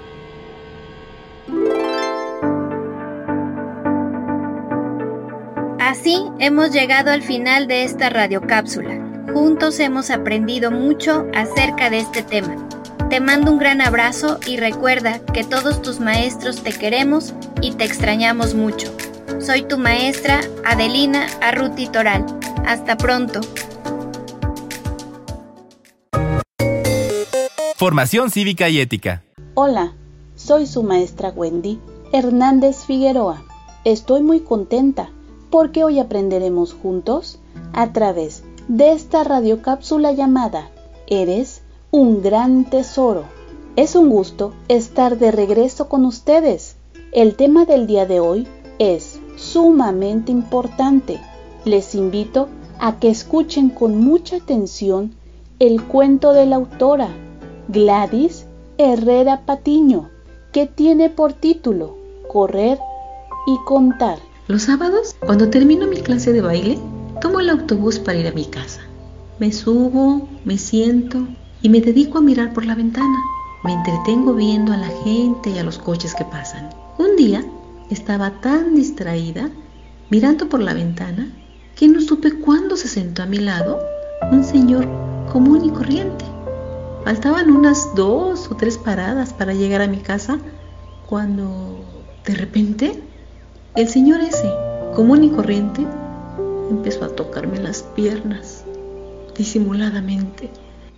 Así hemos llegado al final de esta radiocápsula. Juntos hemos aprendido mucho acerca de este tema. Te mando un gran abrazo y recuerda que todos tus maestros te queremos y te extrañamos mucho. Soy tu maestra Adelina Arruti Toral. Hasta pronto. Formación cívica y ética. Hola, soy su maestra Wendy Hernández Figueroa. Estoy muy contenta porque hoy aprenderemos juntos a través de esta radiocápsula llamada Eres un gran tesoro. Es un gusto estar de regreso con ustedes. El tema del día de hoy es sumamente importante. Les invito a que escuchen con mucha atención el cuento de la autora Gladys Herrera Patiño, que tiene por título Correr y Contar. Los sábados, cuando termino mi clase de baile, tomo el autobús para ir a mi casa. Me subo, me siento y me dedico a mirar por la ventana. Me entretengo viendo a la gente y a los coches que pasan. Un día estaba tan distraída mirando por la ventana que no supe cuándo se sentó a mi lado un señor común y corriente. Faltaban unas dos o tres paradas para llegar a mi casa cuando de repente el señor ese, común y corriente, empezó a tocarme las piernas, disimuladamente.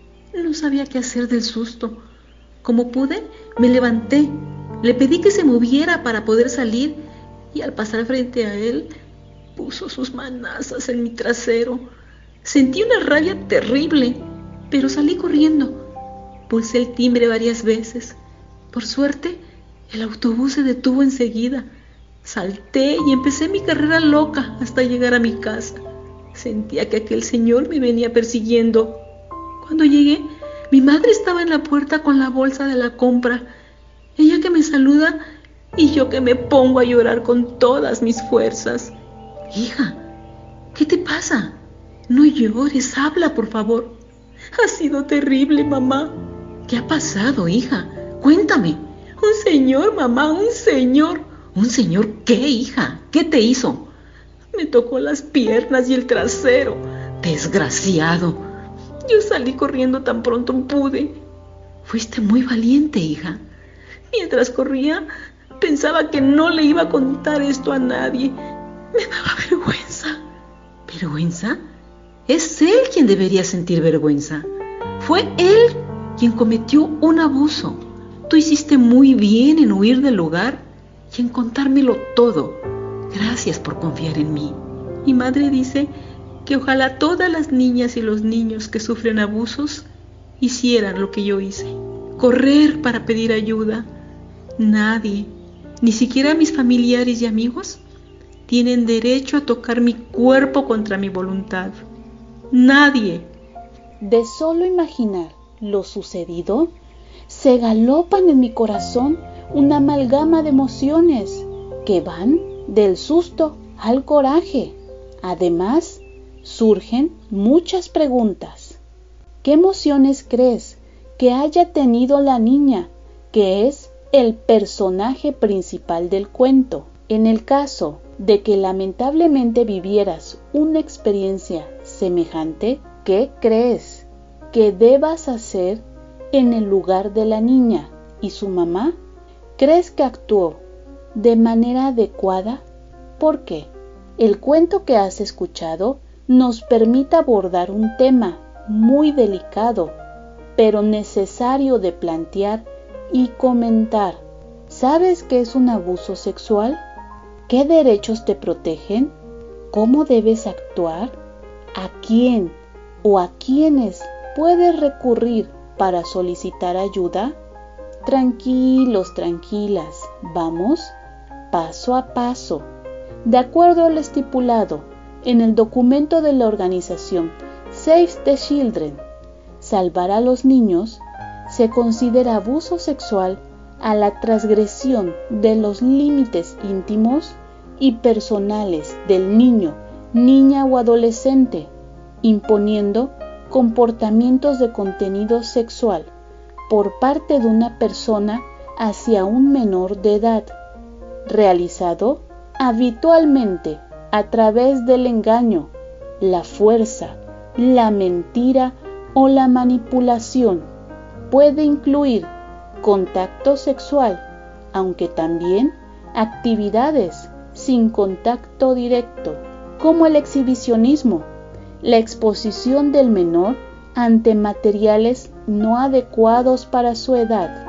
No sabía qué hacer del susto. Como pude, me levanté, le pedí que se moviera para poder salir y al pasar frente a él, puso sus manazas en mi trasero. Sentí una rabia terrible, pero salí corriendo. Pulsé el timbre varias veces. Por suerte, el autobús se detuvo enseguida. Salté y empecé mi carrera loca hasta llegar a mi casa. Sentía que aquel señor me venía persiguiendo. Cuando llegué, mi madre estaba en la puerta con la bolsa de la compra. Ella que me saluda y yo que me pongo a llorar con todas mis fuerzas. Hija, ¿qué te pasa? No llores, habla, por favor. Ha sido terrible, mamá. ¿Qué ha pasado, hija? Cuéntame. Un señor, mamá, un señor. ¿Un señor qué, hija? ¿Qué te hizo? Me tocó las piernas y el trasero. Desgraciado. Yo salí corriendo tan pronto pude. Fuiste muy valiente, hija. Mientras corría, pensaba que no le iba a contar esto a nadie. Me daba vergüenza. ¿Vergüenza? Es él quien debería sentir vergüenza. Fue él quien cometió un abuso. Tú hiciste muy bien en huir del lugar y en contármelo todo. Gracias por confiar en mí. Mi madre dice que ojalá todas las niñas y los niños que sufren abusos hicieran lo que yo hice. Correr para pedir ayuda. Nadie, ni siquiera mis familiares y amigos, tienen derecho a tocar mi cuerpo contra mi voluntad. Nadie. De solo imaginar lo sucedido, se galopan en mi corazón una amalgama de emociones que van del susto al coraje. Además, surgen muchas preguntas. ¿Qué emociones crees que haya tenido la niña, que es el personaje principal del cuento? En el caso de que lamentablemente vivieras una experiencia semejante, ¿qué crees que debas hacer en el lugar de la niña y su mamá? ¿Crees que actuó de manera adecuada? ¿Por qué? El cuento que has escuchado nos permite abordar un tema muy delicado, pero necesario de plantear y comentar. ¿Sabes qué es un abuso sexual? ¿Qué derechos te protegen? ¿Cómo debes actuar? ¿A quién o a quiénes puedes recurrir para solicitar ayuda? Tranquilos, tranquilas, vamos paso a paso. De acuerdo al estipulado en el documento de la organización Save the Children, salvar a los niños, se considera abuso sexual a la transgresión de los límites íntimos y personales del niño, niña o adolescente, imponiendo comportamientos de contenido sexual por parte de una persona hacia un menor de edad, realizado habitualmente a través del engaño, la fuerza, la mentira o la manipulación. Puede incluir contacto sexual, aunque también actividades sin contacto directo, como el exhibicionismo, la exposición del menor ante materiales no adecuados para su edad.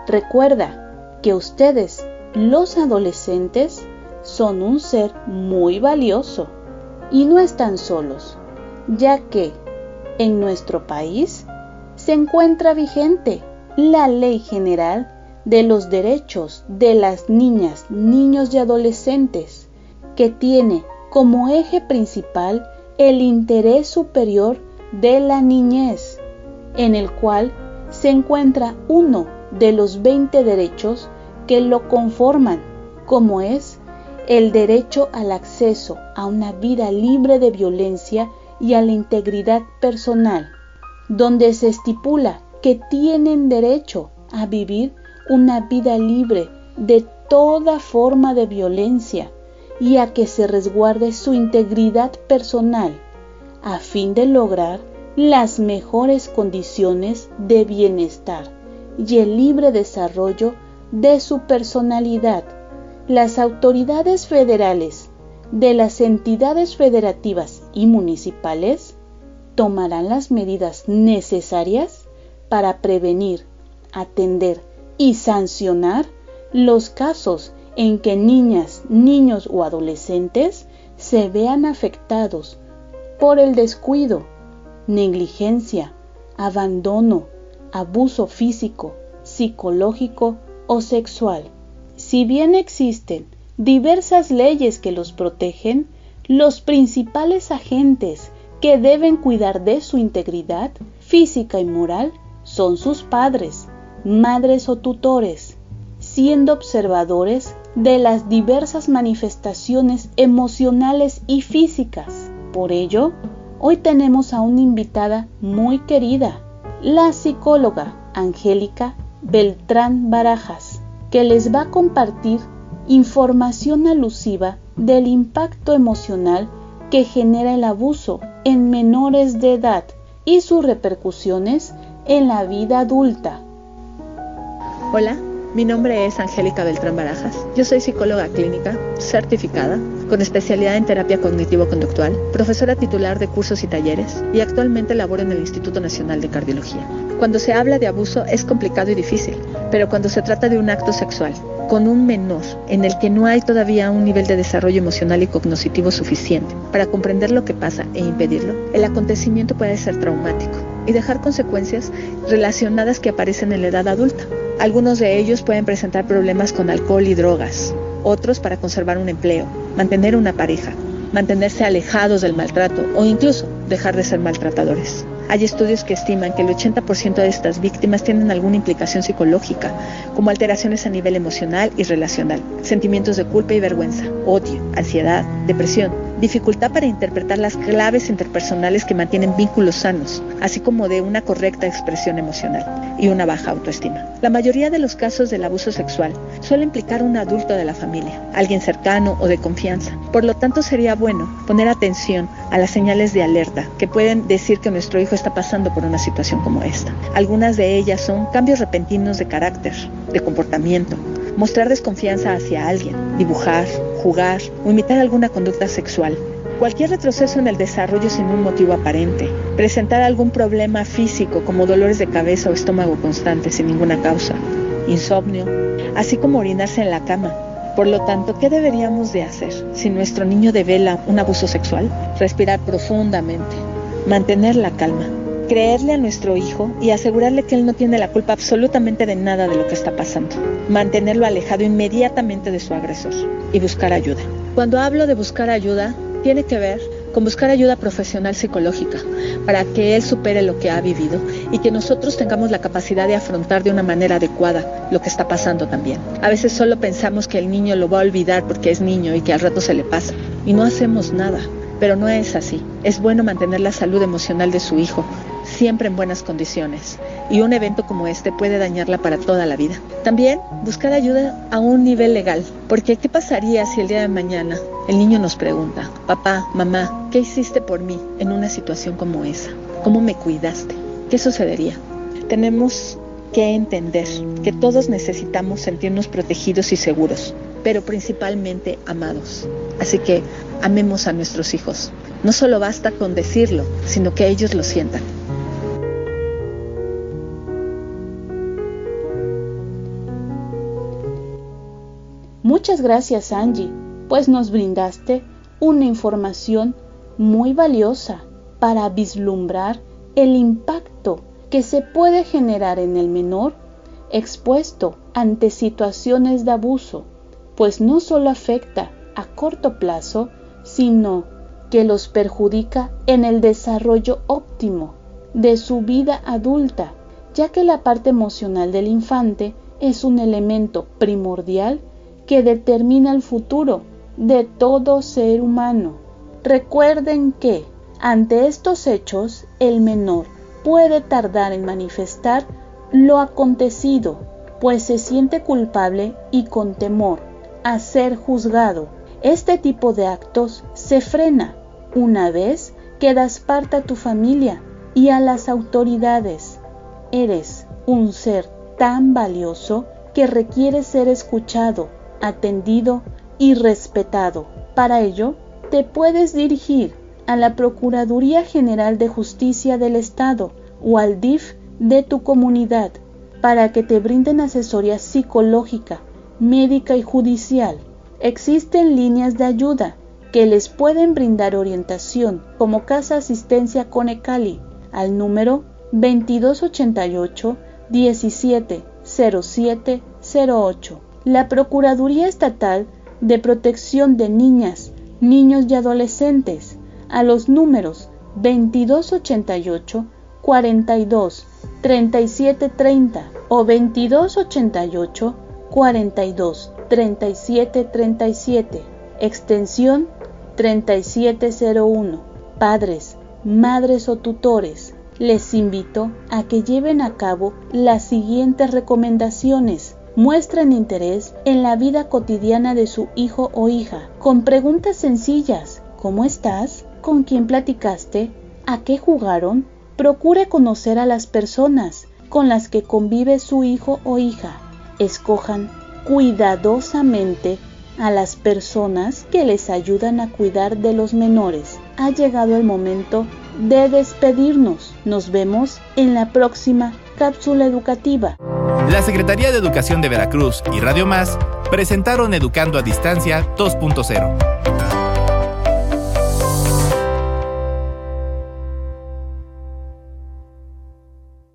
Recuerda que ustedes, los adolescentes, son un ser muy valioso y no están solos, ya que en nuestro país se encuentra vigente la Ley General de los Derechos de las Niñas, Niños y Adolescentes, que tiene como eje principal el interés superior de la niñez, en el cual se encuentra uno de los veinte derechos que lo conforman, como es el derecho al acceso a una vida libre de violencia y a la integridad personal, donde se estipula que tienen derecho a vivir una vida libre de toda forma de violencia y a que se resguarde su integridad personal a fin de lograr las mejores condiciones de bienestar y el libre desarrollo de su personalidad. Las autoridades federales de las entidades federativas y municipales tomarán las medidas necesarias para prevenir, atender y sancionar los casos en que niñas, niños o adolescentes se vean afectados por el descuido, negligencia, abandono, abuso físico, psicológico o sexual. Si bien existen diversas leyes que los protegen, los principales agentes que deben cuidar de su integridad física y moral son sus padres, madres o tutores, siendo observadores de las diversas manifestaciones emocionales y físicas. Por ello, hoy tenemos a una invitada muy querida, la psicóloga Angélica Beltrán Barajas, que les va a compartir información alusiva del impacto emocional que genera el abuso en menores de edad y sus repercusiones en la vida adulta. Hola, mi nombre es Angélica Beltrán Barajas. Yo soy psicóloga clínica certificada con especialidad en terapia cognitivo-conductual, profesora titular de cursos y talleres y actualmente laboro en el Instituto Nacional de Cardiología. Cuando se habla de abuso es complicado y difícil, pero cuando se trata de un acto sexual con un menor en el que no hay todavía un nivel de desarrollo emocional y cognitivo suficiente para comprender lo que pasa e impedirlo, el acontecimiento puede ser traumático y dejar consecuencias relacionadas que aparecen en la edad adulta. Algunos de ellos pueden presentar problemas con alcohol y drogas, otros para conservar un empleo, mantener una pareja, mantenerse alejados del maltrato o incluso dejar de ser maltratadores. Hay estudios que estiman que el ochenta por ciento de estas víctimas tienen alguna implicación psicológica, como alteraciones a nivel emocional y relacional, sentimientos de culpa y vergüenza, odio, ansiedad, depresión, dificultad para interpretar las claves interpersonales que mantienen vínculos sanos, así como de una correcta expresión emocional y una baja autoestima. La mayoría de los casos del abuso sexual suele implicar un adulto de la familia, alguien cercano o de confianza. Por lo tanto, sería bueno poner atención a las señales de alerta que pueden decir que nuestro hijo está pasando por una situación como esta. Algunas de ellas son cambios repentinos de carácter, de comportamiento, mostrar desconfianza hacia alguien, dibujar, jugar o imitar alguna conducta sexual, cualquier retroceso en el desarrollo sin un motivo aparente, presentar algún problema físico como dolores de cabeza o estómago constantes sin ninguna causa, insomnio, así como orinarse en la cama. Por lo tanto, ¿qué deberíamos de hacer si nuestro niño devela un abuso sexual? Respirar profundamente, mantener la calma, creerle a nuestro hijo y asegurarle que él no tiene la culpa absolutamente de nada de lo que está pasando. Mantenerlo alejado inmediatamente de su agresor y buscar ayuda. Cuando hablo de buscar ayuda, tiene que ver con buscar ayuda profesional psicológica para que él supere lo que ha vivido y que nosotros tengamos la capacidad de afrontar de una manera adecuada lo que está pasando también. A veces solo pensamos que el niño lo va a olvidar porque es niño y que al rato se le pasa y no hacemos nada. Pero no es así. Es bueno mantener la salud emocional de su hijo siempre en buenas condiciones, y un evento como este puede dañarla para toda la vida. También buscar ayuda a un nivel legal, porque ¿qué pasaría si el día de mañana el niño nos pregunta: papá, mamá, ¿qué hiciste por mí en una situación como esa? ¿Cómo me cuidaste? ¿Qué sucedería? Tenemos que entender que todos necesitamos sentirnos protegidos y seguros, pero principalmente amados. Así que amemos a nuestros hijos. No solo basta con decirlo, sino que ellos lo sientan. Muchas gracias, Angie, pues nos brindaste una información muy valiosa para vislumbrar el impacto que se puede generar en el menor expuesto ante situaciones de abuso, pues no solo afecta a corto plazo, sino que los perjudica en el desarrollo óptimo de su vida adulta, ya que la parte emocional del infante es un elemento primordial que determina el futuro de todo ser humano. Recuerden que, ante estos hechos, el menor puede tardar en manifestar lo acontecido, pues se siente culpable y con temor a ser juzgado. Este tipo de actos se frena una vez que das parte a tu familia y a las autoridades. Eres un ser tan valioso que requiere ser escuchado, atendido y respetado. Para ello, te puedes dirigir a la Procuraduría General de Justicia del Estado o al D I F de tu comunidad para que te brinden asesoría psicológica, médica y judicial. Existen líneas de ayuda que les pueden brindar orientación, como Casa Asistencia Conecali, al número veintidós ochenta y ocho, diecisiete cero siete cero ocho. La Procuraduría Estatal de Protección de Niñas, Niños y Adolescentes, a los números veintidós ochenta y ocho, cuarenta y dos, treinta y siete treinta o veintidós ochenta y ocho, cuarenta y dos, treinta y siete treinta y siete, extensión treinta y siete cero uno. Padres, madres o tutores, les invito a que lleven a cabo las siguientes recomendaciones muestren interés en la vida cotidiana de su hijo o hija, con preguntas sencillas. ¿Cómo estás? ¿Con quién platicaste? ¿A qué jugaron? Procure conocer a las personas con las que convive su hijo o hija. Escojan cuidadosamente a las personas que les ayudan a cuidar de los menores. Ha llegado el momento de despedirnos. Nos vemos en la próxima cápsula educativa. La Secretaría de Educación de Veracruz y Radio Más presentaron Educando a Distancia dos punto cero.